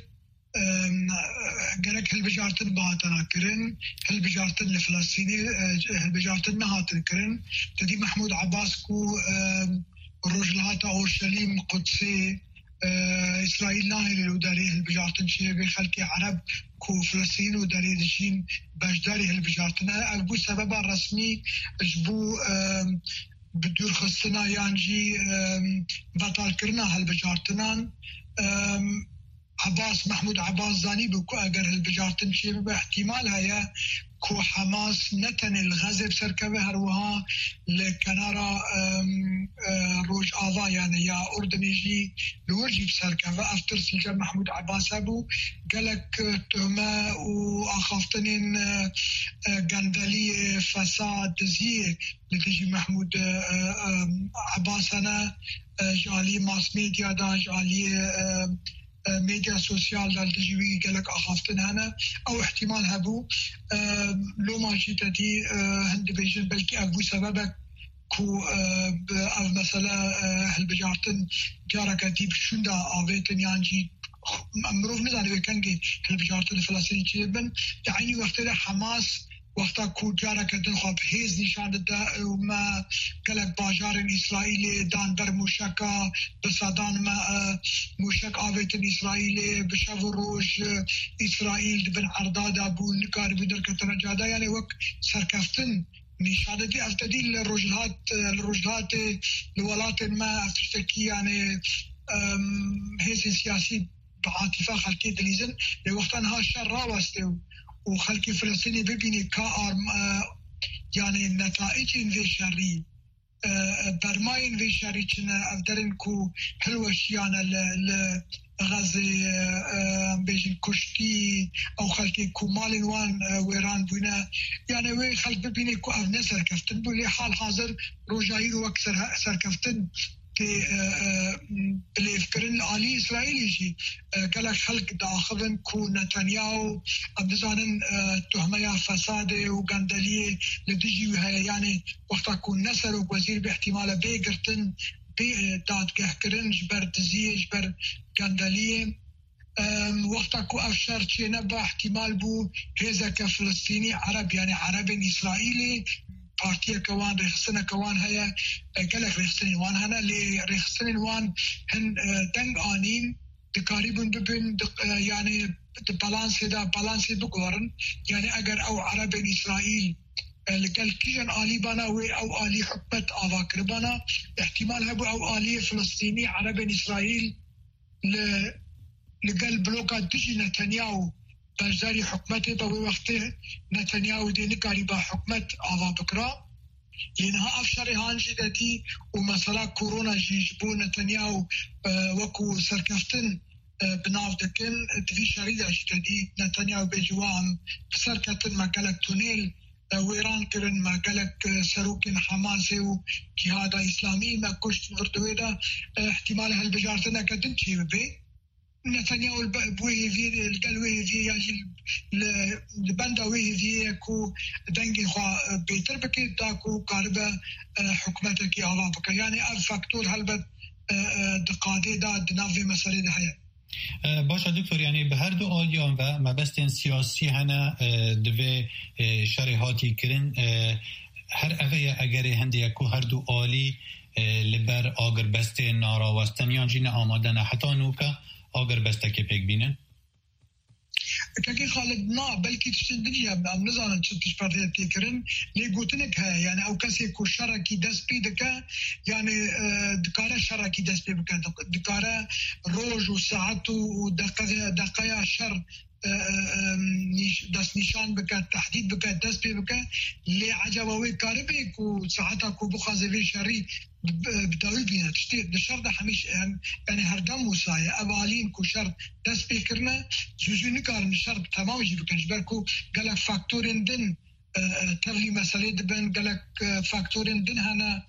گرک هلبجارتن باهاتنا کرن هلبجارتن لفلسطینی هلبجارتن نهاتن کرن تدی محمود عباس کو روجلات اورشلیم قدسی اسرائیل ناهل وداري هلبجارتن شيء بخلقي عرب كو فلسطين وداري دشين بجداري هلبجارتن ابو سبب رسمي جبو بدور خصنا يانجي بطل كرنا هلبجارتنان عباس محمود عباس زاني بكو اگر هالبجارتن شيء باحتمال هيا كو حماس نتن الغزب سركبه هروها لكنارا روج آضا يعني يا أردنيجي لورجي بسركبه أفتر سلجا محمود عباس أبو قالك تهمة وأخافتنين قندلية فساد زيه لتجي محمود عباس أنا جالي ماس ميديا دا جالي ميديا سوسيال دال تجوي قالك أخافتن هنا أو احتمال هبو لو ما جيتدي هند بيجن بلكي أبو سببك كو مثلا هالبجارتن جارك ديب شندا آويتن يانجي مروف نزاني بكنجي هالبجارتن الفلسطيني جيبن يعني وقتها حماس وقتا کو جارا کردن خواب هیز نشان ده وما قلق باجار اسرائیل دان بر موشکا بسادان ما موشک آویتن اسرائیل بشو روش اسرائیل بن عرداد ابو نکار بدر کتنا جادا يعني وقت سرکفتن نشانه دي افتدي الرجلات الولات ما افتشتكي يعني هيز سياسي بعاطفة خلقية دليزن لوقت انها شر راوستي وخلق فلسطيني ببيني كأرم يعني النتائج انفشاري برماين انفشاري كنا أفدرن كو هلوشيانا لغزي بيجن كشتي أو خلقي كو مالين وان ويران بنا يعني وي خلق ببيني كو أفنا سركفتن بولي حال حاضر روجاير وكسر سركفتن بالفكرين العالي إسرائيلي جي قال خلق داخلن كو نتنياهو أبدزانن تهمية فساد وغندلية لديجي وهي يعني وقتا كون نسر ووزير باحتمال بيقرتن داد كهكرن جبر دزية جبر غندلية وقتا كو أفشار چينا باحتمال بو هزا كفلسطيني عرب يعني عرب إسرائيلي بارتيا كوان رخصنا كوان هيا قالك رخصني وان هنا اللي رخصني وان هن دنگ آنين تقريبا ببن يعني بالانس هذا بالانس بقارن يعني اگر او عرب إسرائيل لقال كيجن آلي بنا او آلي حكمت آذاكر بنا احتمال هبو او آلي فلسطيني عرب إسرائيل لقال بلوكات تجي نتنياهو بجداري حكمته بوي وقته نتنياهو دي نكاري با حكمت آذا بكرا لأنها أفشاري هان جدتي ومسألة كورونا جيجبو نتنياهو وكو سركفتن بناف دكن دفي شريدة جدتي نتنياهو بجوام بسركتن مقالك تونيل وإيران كرن مقالك سروكين حماسي وجهاد إسلامي ما كشت فردويدا احتمال هالبجارتنا كدن شي ببي نتنياهو بويه في القلويه في يعني البندا ويه في كو دنجي خا بيتر بكي داكو قاربه حكمتك يا الله بك يعني فاكتور هلبت دقادي دا دنافي مسألة دهيا باشا دكتور يعني بهر دو آلیان و مبستن سیاسی هنه دوی شریحاتی کرن هر اوه اگر هنده یکو هر دو آلی لبر آگر بسته ناراوستن جین آمادن حتی نوکا آگر بسته که پیک بینن؟ كاكي خالد نا بلكي تشدني ام نزان تشتش بارتي كرن لي قلتلك يعني او كاسي كو شركي داس بيدك يعني دكاره شركي داس بيدك دكاره روج وساعات ودقائق شر داس نشان بك تحديد بك داس بك اللي عجبوي كاربي كو ساعتها كو بخازي شري بداوي بينا تشتي الشر ده حميش يعني هردم وصايا أبالين كو شر داس بيكرنا جوجوني كارن الشر تمام يجي بكنش بركو قالك فاكتورين دن تغلي مسألة دبن قالك فاكتورين دن هنا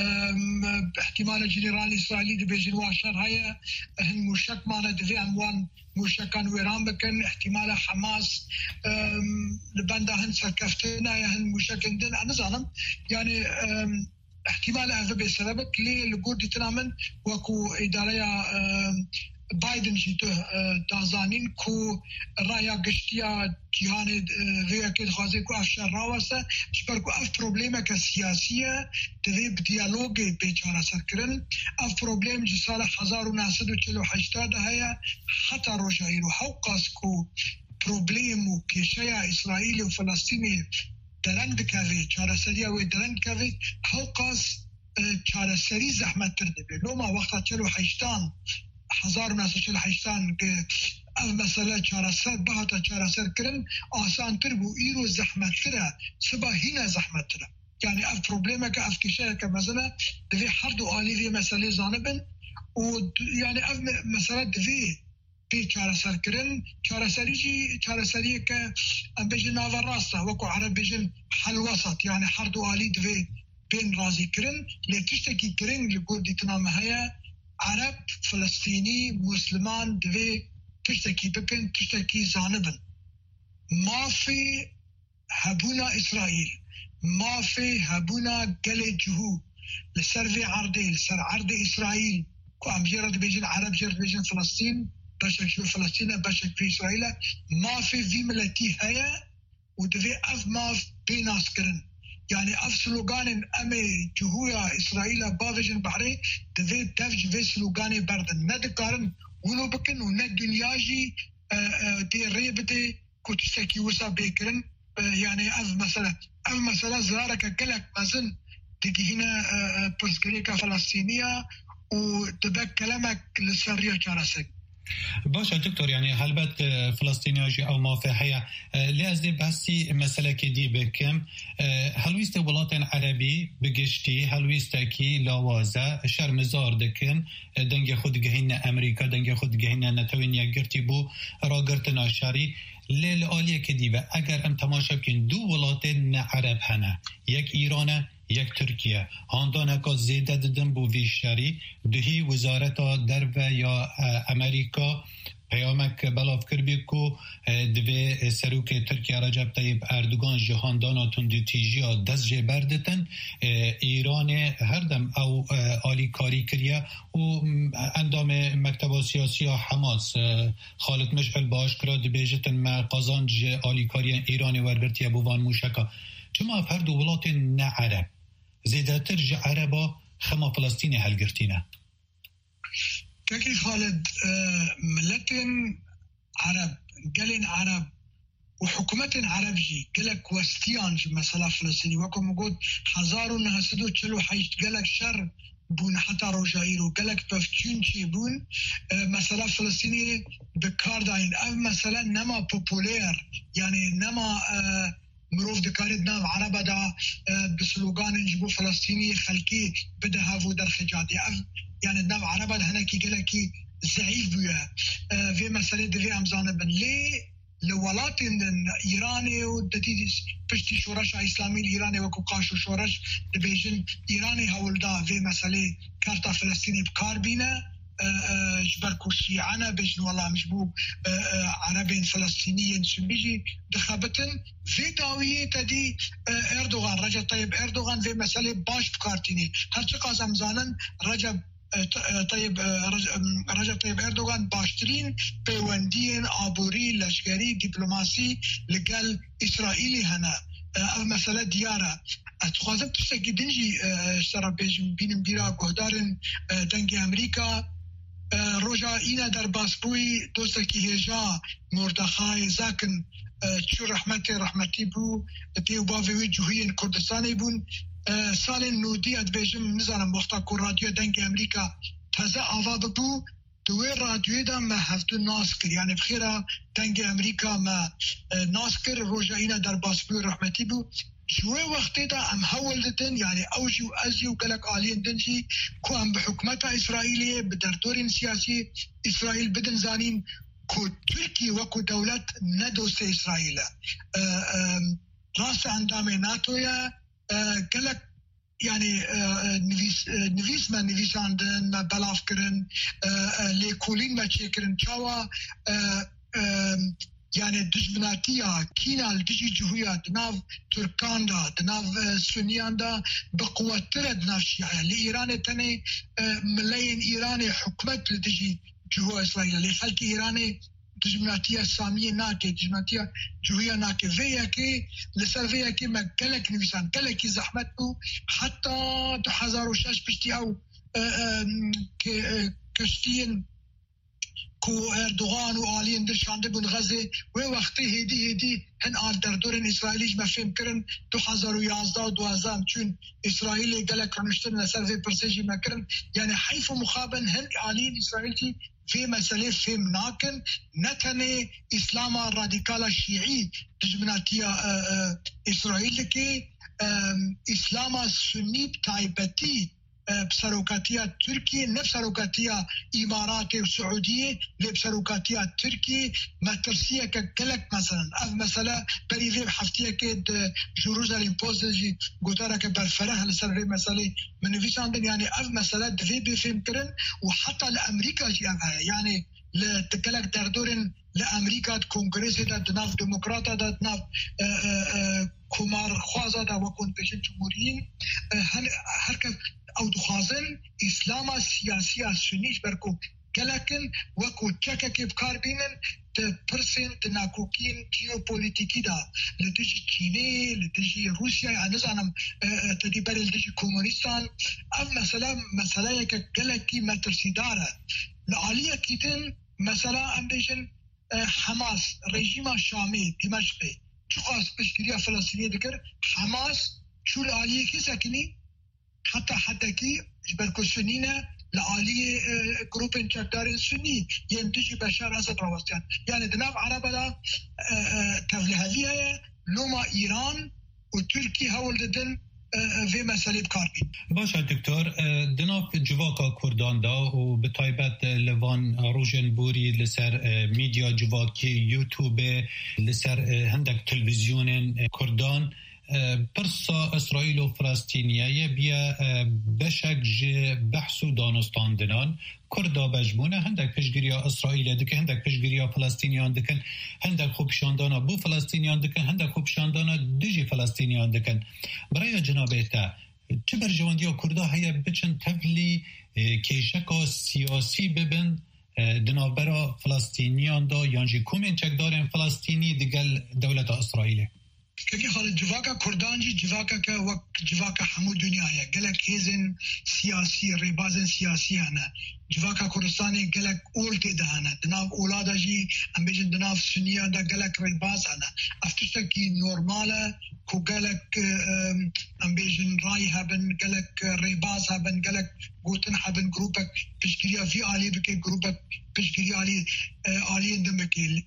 احتمال الجنرال الإسرائيلي دبيجن واشر هيا هن مشك معنا دفي أموان مشكان ويران بكن احتمال حماس لبندا هن سركفتنا يا هن مشكن دن أنا ظالم يعني احتمال هذا بسببك ليه لقود تنامن وكو إدارة بايدن جيته دازانين كو رايا قشتيا جهان غير كده خازي كو أفشار راوسة شبر كو أف بروبليمك السياسية تذي بديالوج بيجارة سركرن أف بروبليم جسالة 1948 هيا حتى رجعيرو حوقاس كو بروبليم وكيشيا إسرائيلي وفلسطيني دلند كافي چاره سريا و دلند كافي حوقاس چاره سري زحمت تردبي لو ما وقتا 48 1948 او مسألة چاره سر بهاتا چاره سر کرن آسان تر بو ايرو زحمت تره سبا هنا زحمت تره يعني اف بروبليمك اف كيشايا كمثلا دفي حردو آلي في مسألة زانبن و يعني اف مسألة دفي بي چاره سر کرن چاره سری که ام بيجن ناظر راسته وكو عرب بيجن حل وسط يعني حردو آلي دفي بين رازي کرن لتشتكي کرن لقود دي تنام هيا عرب فلسطيني مسلمان دفي تشتكي بكن تشتكي زانبن ما في هبونا إسرائيل ما في هبونا قلي جهو لسر عرضي لسر عرض إسرائيل كو ام جرد بيجن عرب جرد بيجن فلسطين باشك في فلسطين باشك في إسرائيل ما في ملتي هيا ودفي أف ما بين عسكرين يعني أف سلوغان أمي جهويا إسرائيل بافجن بحري دفي تفج في سلوغان بردن ندكارن ولو بكن وند دنياجي دي ريبتي كتشتكي وسا بيكرن يعني أف مثلا زرارك قلق مازن تجي هنا بسكريكا فلسطينية وتبقى كلامك للسرية جارسك باشه دکتور يعني هلبت فلسطينياجي او موافقه لازم بحثي مسألة كدي بكم هلويست ولاتن عربي بگشتي هلويستاكي لاوازا شرمزار دكن دنگ خود گهين امريكا دنگ خود گهين نتوين يگرتي بو راگرتنا شاري لیل آلیه کدی و اگر ام تماشا بکن دو ولاتن عرب هنه یک ایران یک ترکیه هاندانه که زیده دادن بو ویشاری دهی وزارت درو یا امریکا پیامک بلاف کربی که دوی سروک ترکیه رجب طیب اردوگان جهانداناتون دو تیجی ها دست جه بردتن ایران هر دم او آلی کاری کریه و اندام مکتب سیاسی ها حماس خالد مشعل باش کرا دو بیجتن ما قازان جه آلی کاری ایران ورگرتیه بوان موشکا چما هر دو ولات نه عرب زیده تر جه عربا خما فلسطین هلگرتینه كاكي خالد ملتن عرب قالين عرب وحكومة عربجي قالك وستيان مثلا فلسطيني وكم موجود حزارو نهسدو تشلو حيش قالك شر بون حتى روجايرو قالك بفتشونشي بون مثلا فلسطيني بكارداين او مثلا نما بوبولير يعني نما مروف دكارد نام عربة دا بسلوغان نجبو فلسطيني خلقي بدا هافو در خجاتي يعني نام عربة هنا كي قالكي ضعيف بيها في مسألة دفي أمزانة بن ليه لولاتن إيراني ودتيدس بشتي شورش إسلامي الإيراني وكو قاشو شورش دبيجن إيراني هولدا في مسألة كارتا فلسطيني بكاربينة جبركو شيعنا بيجن والله مجبوب عربين فلسطينيين سنبيجي دخابتن في داوية تدي اردوغان رجب طيب اردوغان في مسألة باش بكارتيني هرچه قاسم زانن رجب طيب اردوغان باشترين بيوندين عبوري لشكري دبلوماسي لقال اسرائيلي هنا مسألة ديارة اتخاذب تشتكي دنجي اشترى بيجم بين بيرا قهدارن دنجي امريكا روجا اينا در باسبوي دوستكي هجا مردخاي زاكن تشو رحمتي بو بيو باوي جوهين كردستاني بون سال نودی ادبیجم نزارم وقتا کو رادیو دنگ امریکا تازه آوا ببو دوی رادیو دا ما هفتو ناس کر یعنی بخیره دنگ امریکا ما ناس کر روژا اینا در باسبوی رحمتی بو جوه وقتی دا ام حول دتن یعنی اوجی و ازی و گلک آلین دنجی کو ام بحکمتا اسرائیلیه بدردورین سیاسی اسرائیل بدن زانین کو ترکی وکو دولت ندوست اسرائیل راس اندام ناتویا گلک يعني نویس ما نویساندن ما بلاف کرن لیکولین ما چه کرن چاوا يعني دجمناتيا كينا الدجي جهويا دناف تركان دا دناف سنيان دا بقوة ترد دناف شيعة لإيران تاني ملايين إيراني حكمت لدجي جهوة إسرائيل لخلق إيراني دجمناتيا سامية ناكي دجمناتيا جوهيا ناكي فيا كي لسر فيا كي ما قلق نويسان قلق زحمته حتى 2006 بشتي أو كشتين كو اردوغان وآلين درشانده بون غزه و وقتی هدی هن آل در دورن اسرائیلیش مفهم کرن 2011 و 2012 چون اسرائیل گلک کنشتن لسر في پرسیجی مکرن یعنی حیف و مخابن هن آلین اسرائیل في مسألة فهم ناكن نتني إسلام راديكال شيعي دجمناتيا إسرائيل كي إسلام سني بتايبتي بسروكاتيا تركيا نفس سروكاتيا إمارات وسعودية لبسروكاتيا تركيا ما ترسيا ككلك مثلا بريفيب حفتيا كد جروزاليم بوزجي قطارة كبرفرها لسر مسألة من فيساندن يعني مثلا دفي بفهم كرن وحتى لأمريكا جيابها يعني لتكلك دردورن لأمريكا كونغرس دا دناف ديمقراطا دا دناف كمار خوازا دا وكون بيشن جمهوريين هركب او دخازن اسلام سياسي سنيش بركو كلكن وكو تشكك بكاربينن تبرسن تناكوكين جيوبوليتيكي دا لديجي كيني لديجي روسيا يعني زانم تدبر لديجي كومونيستان ام مسألة يكا كلكي ما ترسيدارة لعالية كيتن مسألة ام بيجن حماس ريجيما شامي دمشقي تقاس بشكرية فلسطينية ذكر حماس شو العالية كي ساكني حتى كي جبركو سنينة عالی گروپ چکدار سنی ينتجي بشار اسد راوستيان يعني دناف عرب لا تفلهليه لوما ايران وتركي هول ددن في مسألة كاربين. باشا دكتور دناف جواكا كردان دا و بتايبت لوان روجن بوري لسر ميديا جواكي يوتيوب لسر هندك تلفزيون كردان پرسا اسرائیل و فلسطینیه بیا بشک جه بحث و دانستان دنان کردا بجمونه هندک پشگیریا اسرائیل دکن هندک پشگیریا فلسطینیان دکن هندک خوب شاندانا بو فلسطینیان دکن هندک خوب شاندانا دیجی فلسطینیان دکن برای جنابیتا چه برجواندیا کردا هیا بچن تفلی کیشکا سیاسی ببن دنابرا فلسطینیان دا یانجی کومین چکدارن فلسطینی دیگل دولت اسرائیل كي خالد جواكا كردانجي جواكا كوك جواكا حمو دنيايا قالك هيزن سياسي ريبازن سياسي هنا جواكا كردستاني قالك اولتي ده هنا دناف اولادا جي ام بيجن دناف سنيا ده قالك ريباز هنا افتشتكي نورمالا كو قالك ام بيجن راي هابن قالك ريباز هابن قالك قوتن هابن جروبك بشكريا في علي بكي جروبك بشكريا علي علي اندمكي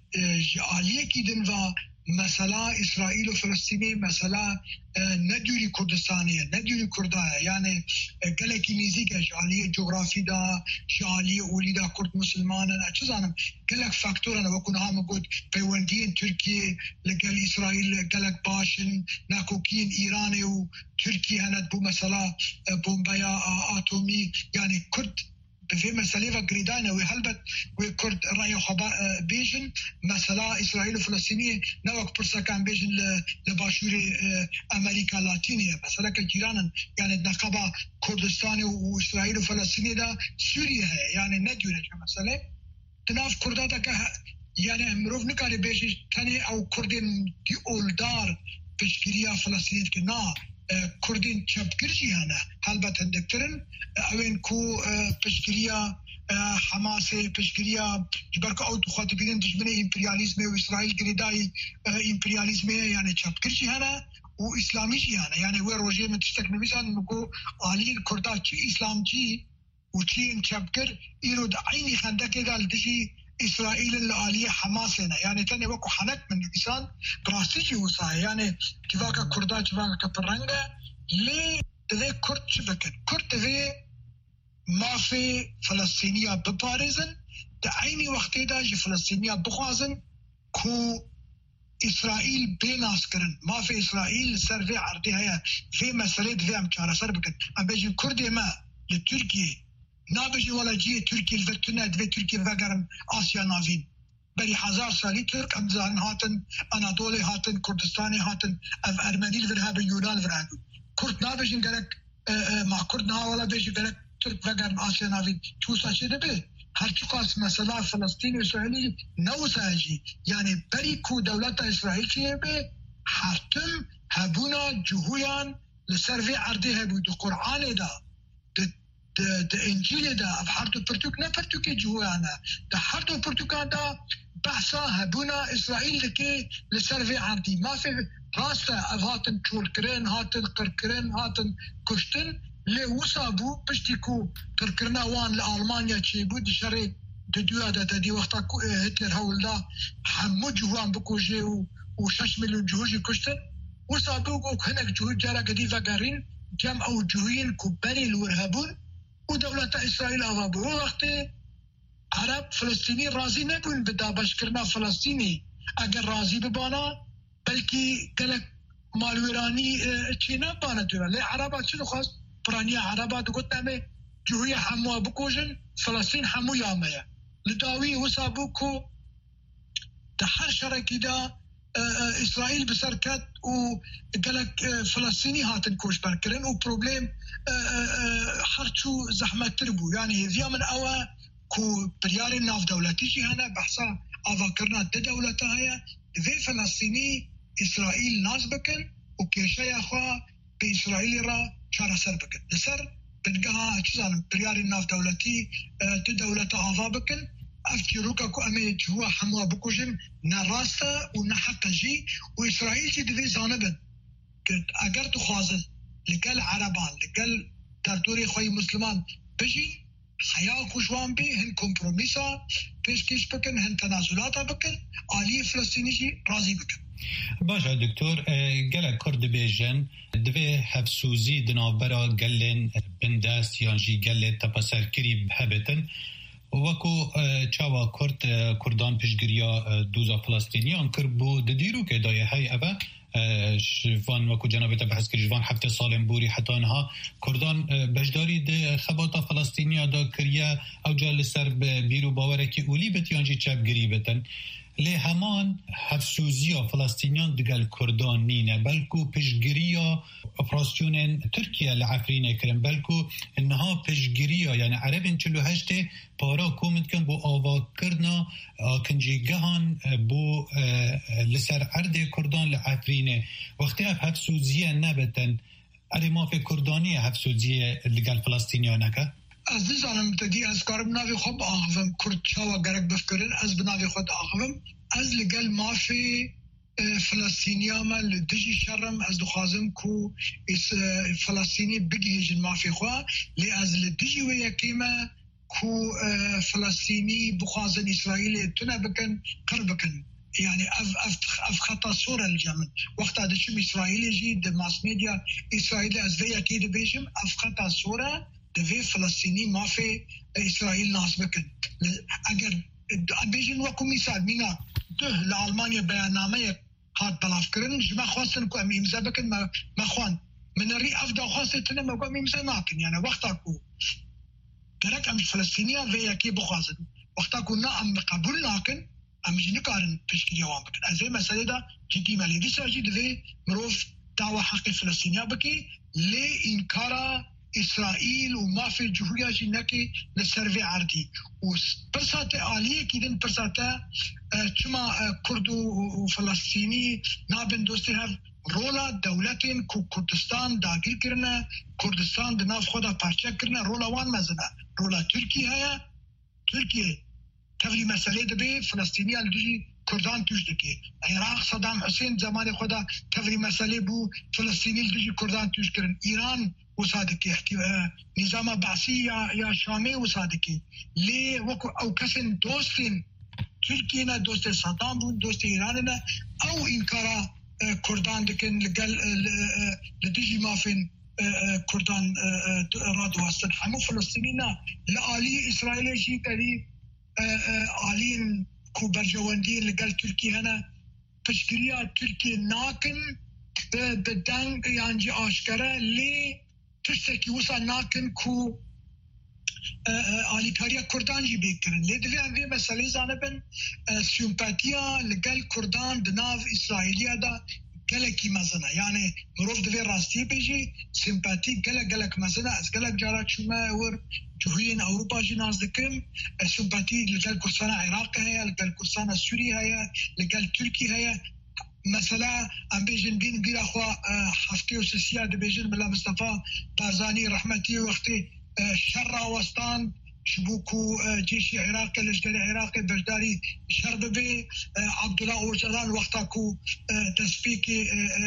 علي كي دنفا مسألة إسرائيل وفلسطيني مسألة ندوري كردستانية ندوري كرداية يعني قالك ميزيكا شعالية جغرافي دا شعالية أولي دا كرد مسلمانا أجزانا قالك فاكتورنا وكنا موجود بيوندين تركيا لقال إسرائيل قالك باشن ناكوكين إيراني وتركيا هند بو مسألة بومبايا آتومي يعني كرد في مسألة وقريدانا وهلبت وكرد رأي خبا بيجن مسألة إسرائيل وفلسطينية نوك برسا كان بيجن لباشور أمريكا اللاتينية مسألة كجيرانا يعني نقابة كردستاني وإسرائيل وفلسطينية دا سوريا يعني نديونا مسألة تناف كرداتا يعني مروف نكاري بيجن تاني أو كردين دي أولدار بشكريا فلسطينية كنا كردين چپگرجی هنه البته دکترن اوین کو پشگیریا حماس پشگیریا جبرک او خاطر بینن دشمن امپریالیسم و اسرائیل گریدای امپریالیسم یعنی چپگرجی هنه و اسلامی جی هنه یعنی و روزی متشتک نمیزان مگو عالی کردا چی اسلام جی و چی چپگر ایرو د عینی خندک دال دجی إسرائيل الآلية حماسنا يعني تاني وكو حنك من الإنسان براسيجي وصايا يعني كيفاكا كردا كيفاكا كبرنجا ليه تذي كرد شبكت كرد تذي ما في فلسطينية ببارزن دعيني وقتي دا جي فلسطينية بخوازن كو إسرائيل بيناس كرن ما في إسرائيل سر في عرضي هيا في مسألة في أمكارا سر بكت أم بيجي كردي ما لتركيا نابجي ولا جي تركي الفتنة دفي تركي فقرن آسيا نافين بري 1000 سالي ترك أمزان هاتن أناضولي هاتن كردستاني هاتن أرمني الفرهاب يونان الفرهاب كرد نابجي نقلك مع كردنا ولا بيجي قلك ترك فقرن آسيا نافين شو ساشي دبي هرچو قاس مسألة فلسطين وإسرائيلي نو ساجي يعني بري كو دولة إسرائيل شيء بي حرتم هبونا جهويان لسرفي عرضي هبو دو قرآن دا ده انجیل دا افحارتو پرتوک نه پرتوکی جوانا ده حارتو پرتوکان دا بحثا هبونا اسرائیل لکی لسروی عردی ما في راستا هاتن چول کرن هاتن قرکرن هاتن کشتن لی وصابو پشتیکو قرکرنا وان لآلمانیا چی بود شری ددویا دا دی وقتا هتلر هول دا همو جوان بکوشی و 6 مليون جهوجی کشتن وصابو هنک جهوج جارا قدی وگرین جمع او جهوین کبری الورهبون ودولة إسرائيل أضابوا وقت عرب فلسطيني رازي نبون بدا بشكرنا فلسطيني أجر رازي ببانا بلكي قالك مالويراني تشينا بانا دولا ليه عربات شنو خاص برانيا عربات وقلت نعمي جوهية حموها بكوجن فلسطين حمو يامية لداوي وصابوكو تحر شركي دا إسرائيل بسركت وقالك فلسطيني هاتن كوش بركرن وبروبليم حرشو زحمة تربو يعني ذي من أوا كو برياري ناف دولتي شي هنا بحثا أفكرنا دولتها هي ذي فلسطيني إسرائيل ناس بكن وكيشا يخوا بإسرائيل را شارع سر بكن لسر بنقها چزان برياري ناف دولتي دولتها أفا بكن أفكروكا كو أمي جوا حموا بكوجن نراستا ونحقجي وإسرائيل جي دي زانبن أجر تخازل لقال عربان لقال تردوري خوي مسلمان بجي خیال خوشوان بی هن کمپرومیسا پیشکش بکن هن تنازلاتا بکن آلی فلسطینی جی راضی بکن. باشه دکتر گله کرد بیجن دوی حفسوزی دنابرا گلن بندست یانجی گله تپسر کری بهبتن وکو چاوا کردان پیشگیریا دوزا فلسطینیان کر بو دیرو که دایه های اوه جوان وکو جنابتا بحث کری جوان 7 سال بوری حتی انها کردان بجداری ده خباتا فلسطینیا دا کریا او جال سر بیرو باوره که اولی بتیانجی چپ گری بتن لی همان حفسوزیا فلسطینیان دگل کردان نینه بلکو پیشگیریا اپراسیون ترکیه لعفرینه کرن بلکو انها پیشگیریا یعنی عربین 48 پارا کومد کن بو آوا کرنا کنجیگهان بو لسر عرد کردان لعفرینه وقتی حفسوزیه نبتن اری ما فی کردانی حفسوزیه لگل فلسطینیانه که از نزانم تدی از کارم ناوی خوب آخوم کرد چاوا گرک بفکرن از بناوی خود آخوم از لگل مافی فلسطینیا ما لدجی شرم از دخوازم کو فلسطینی بگیجن مافی خواه لی از لدجی و یکیمه کو فلسطینی بخوازن اسرائیل تونه بکن قرب بکن يعني اف خطا صوره الجمن وقت هذا شو اسرائيلي جي د ماس ميديا اسرائيلي از في اكيد بيجم اف خطا صوره دوی فلسطینی مافی اسرائیل ناس بکن اگر بیجن وکو میساد مینا ده لآلمانیا بیاننامه هاد بلاف کرن جمع خواستن کو امی امزا بکن ما خوان من ری افدا خواستن ما کو امی امزا ناکن یعنی وقتا کو درک ام فلسطینیا وی اکی بخوازن وقتا کو نا ام قبول ناکن ام جنکارن تشکیل یوان بکن از این مسئله دا جدی مالی دی ساجی دوی مروف دعوه حق فلسطینیا بکی لی انکارا اسرائیل و مافی جهوریه جی نکی لسروی عردی و پرسات آلیه کیدن پرسات چما کرد و فلسطینی نابن دوستی هر رولا دولتین کو کردستان داگیر کرنه کردستان دناف خدا پارچه کرنه رولا وان مزنه رولا ترکیه هیا ترکیه تغلی مسئله دبی فلسطینی الدوجی کردان توش دکی عراق صدام حسین زمان خدا تغلی مسئله بو فلسطینی الدوجی کردان توش کرن ایران وصادقي نظام بعثي يا شامي وصادقي ليه وكو او كسن دوستين تركينا دوست صدام بون دوست ايراننا او انكارا كردان دكن لقل لديجي مافين كردان رادو هستن همو فلسطينينا لآلي اسرائيل شي تري آلين كو برجواندين لقل تركي هنا تشكيليات تركي ناكن بدنگ یانجی آشکره لی تشتکی وسا ناکن کو آلیکاریا کردان جی بیکرن لی دوی انوی مسئله زانبن سیمپاتیا لگل کردان دناو اسرائیلیا دا گلکی مزنه یعنی مروف دوی راستی بیجی سیمپاتی گلک مزنه از گلک جارا چومه ور جهوین اوروپا جی نازدکم سیمپاتی لگل کردستان عراق هیا لگل کردستان سوری هیا لگل ترکی هیا مثلا ام بیجن بین گیر اخوا هفته و سسیه ده بیجن بلا مصطفى بارزانی رحمتی وقتی شر وستان شبوكو جيش عراقي لشكر عراقي بجداري شرب بي عبدالله أوزلان وقتاكو تسبيكي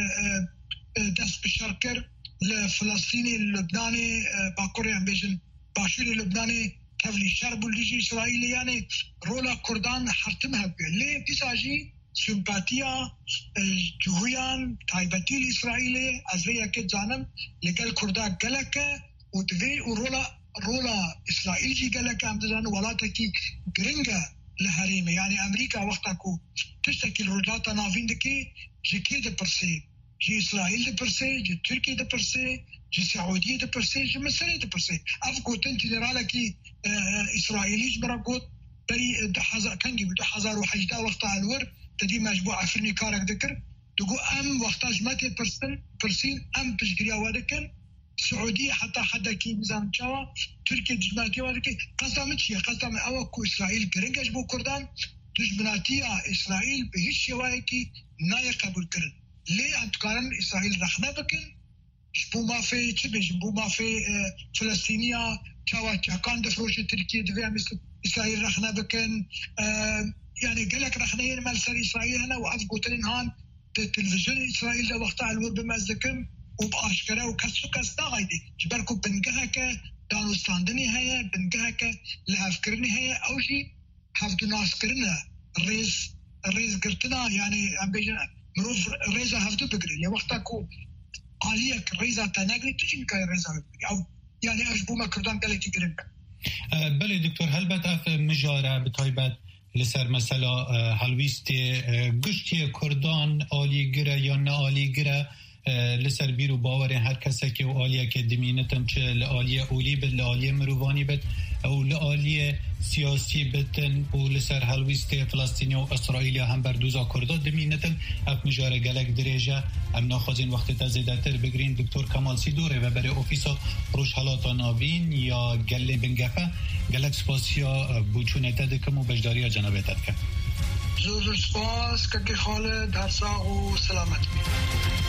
دس بشركر لفلسطيني اللبناني باكوري عم بيجن باشوري اللبناني كفلي شربو ليجي إسرائيلي يعني رولا كردان حرتمها بي ليه بيساجي سمپاتیا جوهیان تایبتی الاسرائیلی از وی اکد جانم لگل کرده گلکه و دوی و رولا اسرائیل جی گلکه هم دزانو ولاتا کی گرنگه لحریمه یعنی امریکا وقتا کو تشتکی الرجلاتا نافین دکی جی کی ده پرسه جی اسرائیل ده پرسه جی ترکی ده پرسه جی سعودیه ده پرسه جی مصری ده پرسه اف گوتن جنرالا کی اسرائیلی جبرا گوت بری 2018 وقتا الور تدي مجموعة فرني كارك ذكر تقول أم وقتاج ماتي برسين أم تشجريا ودكن سعودية حتى حدا كي ميزان شوا تركيا جماعتي ودكن قسمتشي قسم أوكو إسرائيل كرنجش بو كردان تجمناتيا إسرائيل بهش شوايكي ناي قبول كرن ليه أنتقارن إسرائيل رخنا بكن شبو ما في تبج بو ما في فلسطينية شوا كان دفروش تركيا دفيا مثل إسرائيل رخنا بكن يعني قالك رخنين مال سر إسرائيل هنا وأفقوتين هان التلفزيون إسرائيل ده وقتها الور بمزدكم وبأشكره وكسو كستا غايدي جبالكو بنقهك دانوستاندني هيا بنقهك لهفكرني هي او شيء هفدو ناس كرنا ريز قرتنا يعني مروف ريزا هفدو بقري لوقتكو عاليك ريزا تناقري تجين كاي ريزا او يعني اشبو ما كردان قالتي قرن بله دكتور هل بتعرف مجارة بطيبات لسر مثلا هلویستی گشتی کردان آلی گره یا نه آلی گره لسر بیرو باور هر کسی که آلیه که دمینتم چه لآلیه اولی بد لآلیه مروانی بد او لآلیه سیاسی بدن و لسر هلویستی فلسطینی و اسرائیلی هم بر دوزا کرده دمینتن اف مجاره گلک دریجه ام ناخوزین وقت تزیده تر بگرین دکتور کمال سیدوره و برای اوفیسا روش حالاتا نابین یا گله بنگفه گلک سپاسیا بوچونه تدکم و بجداری جنابه تدکم زور سپاس که خالد هر ساق و سلامت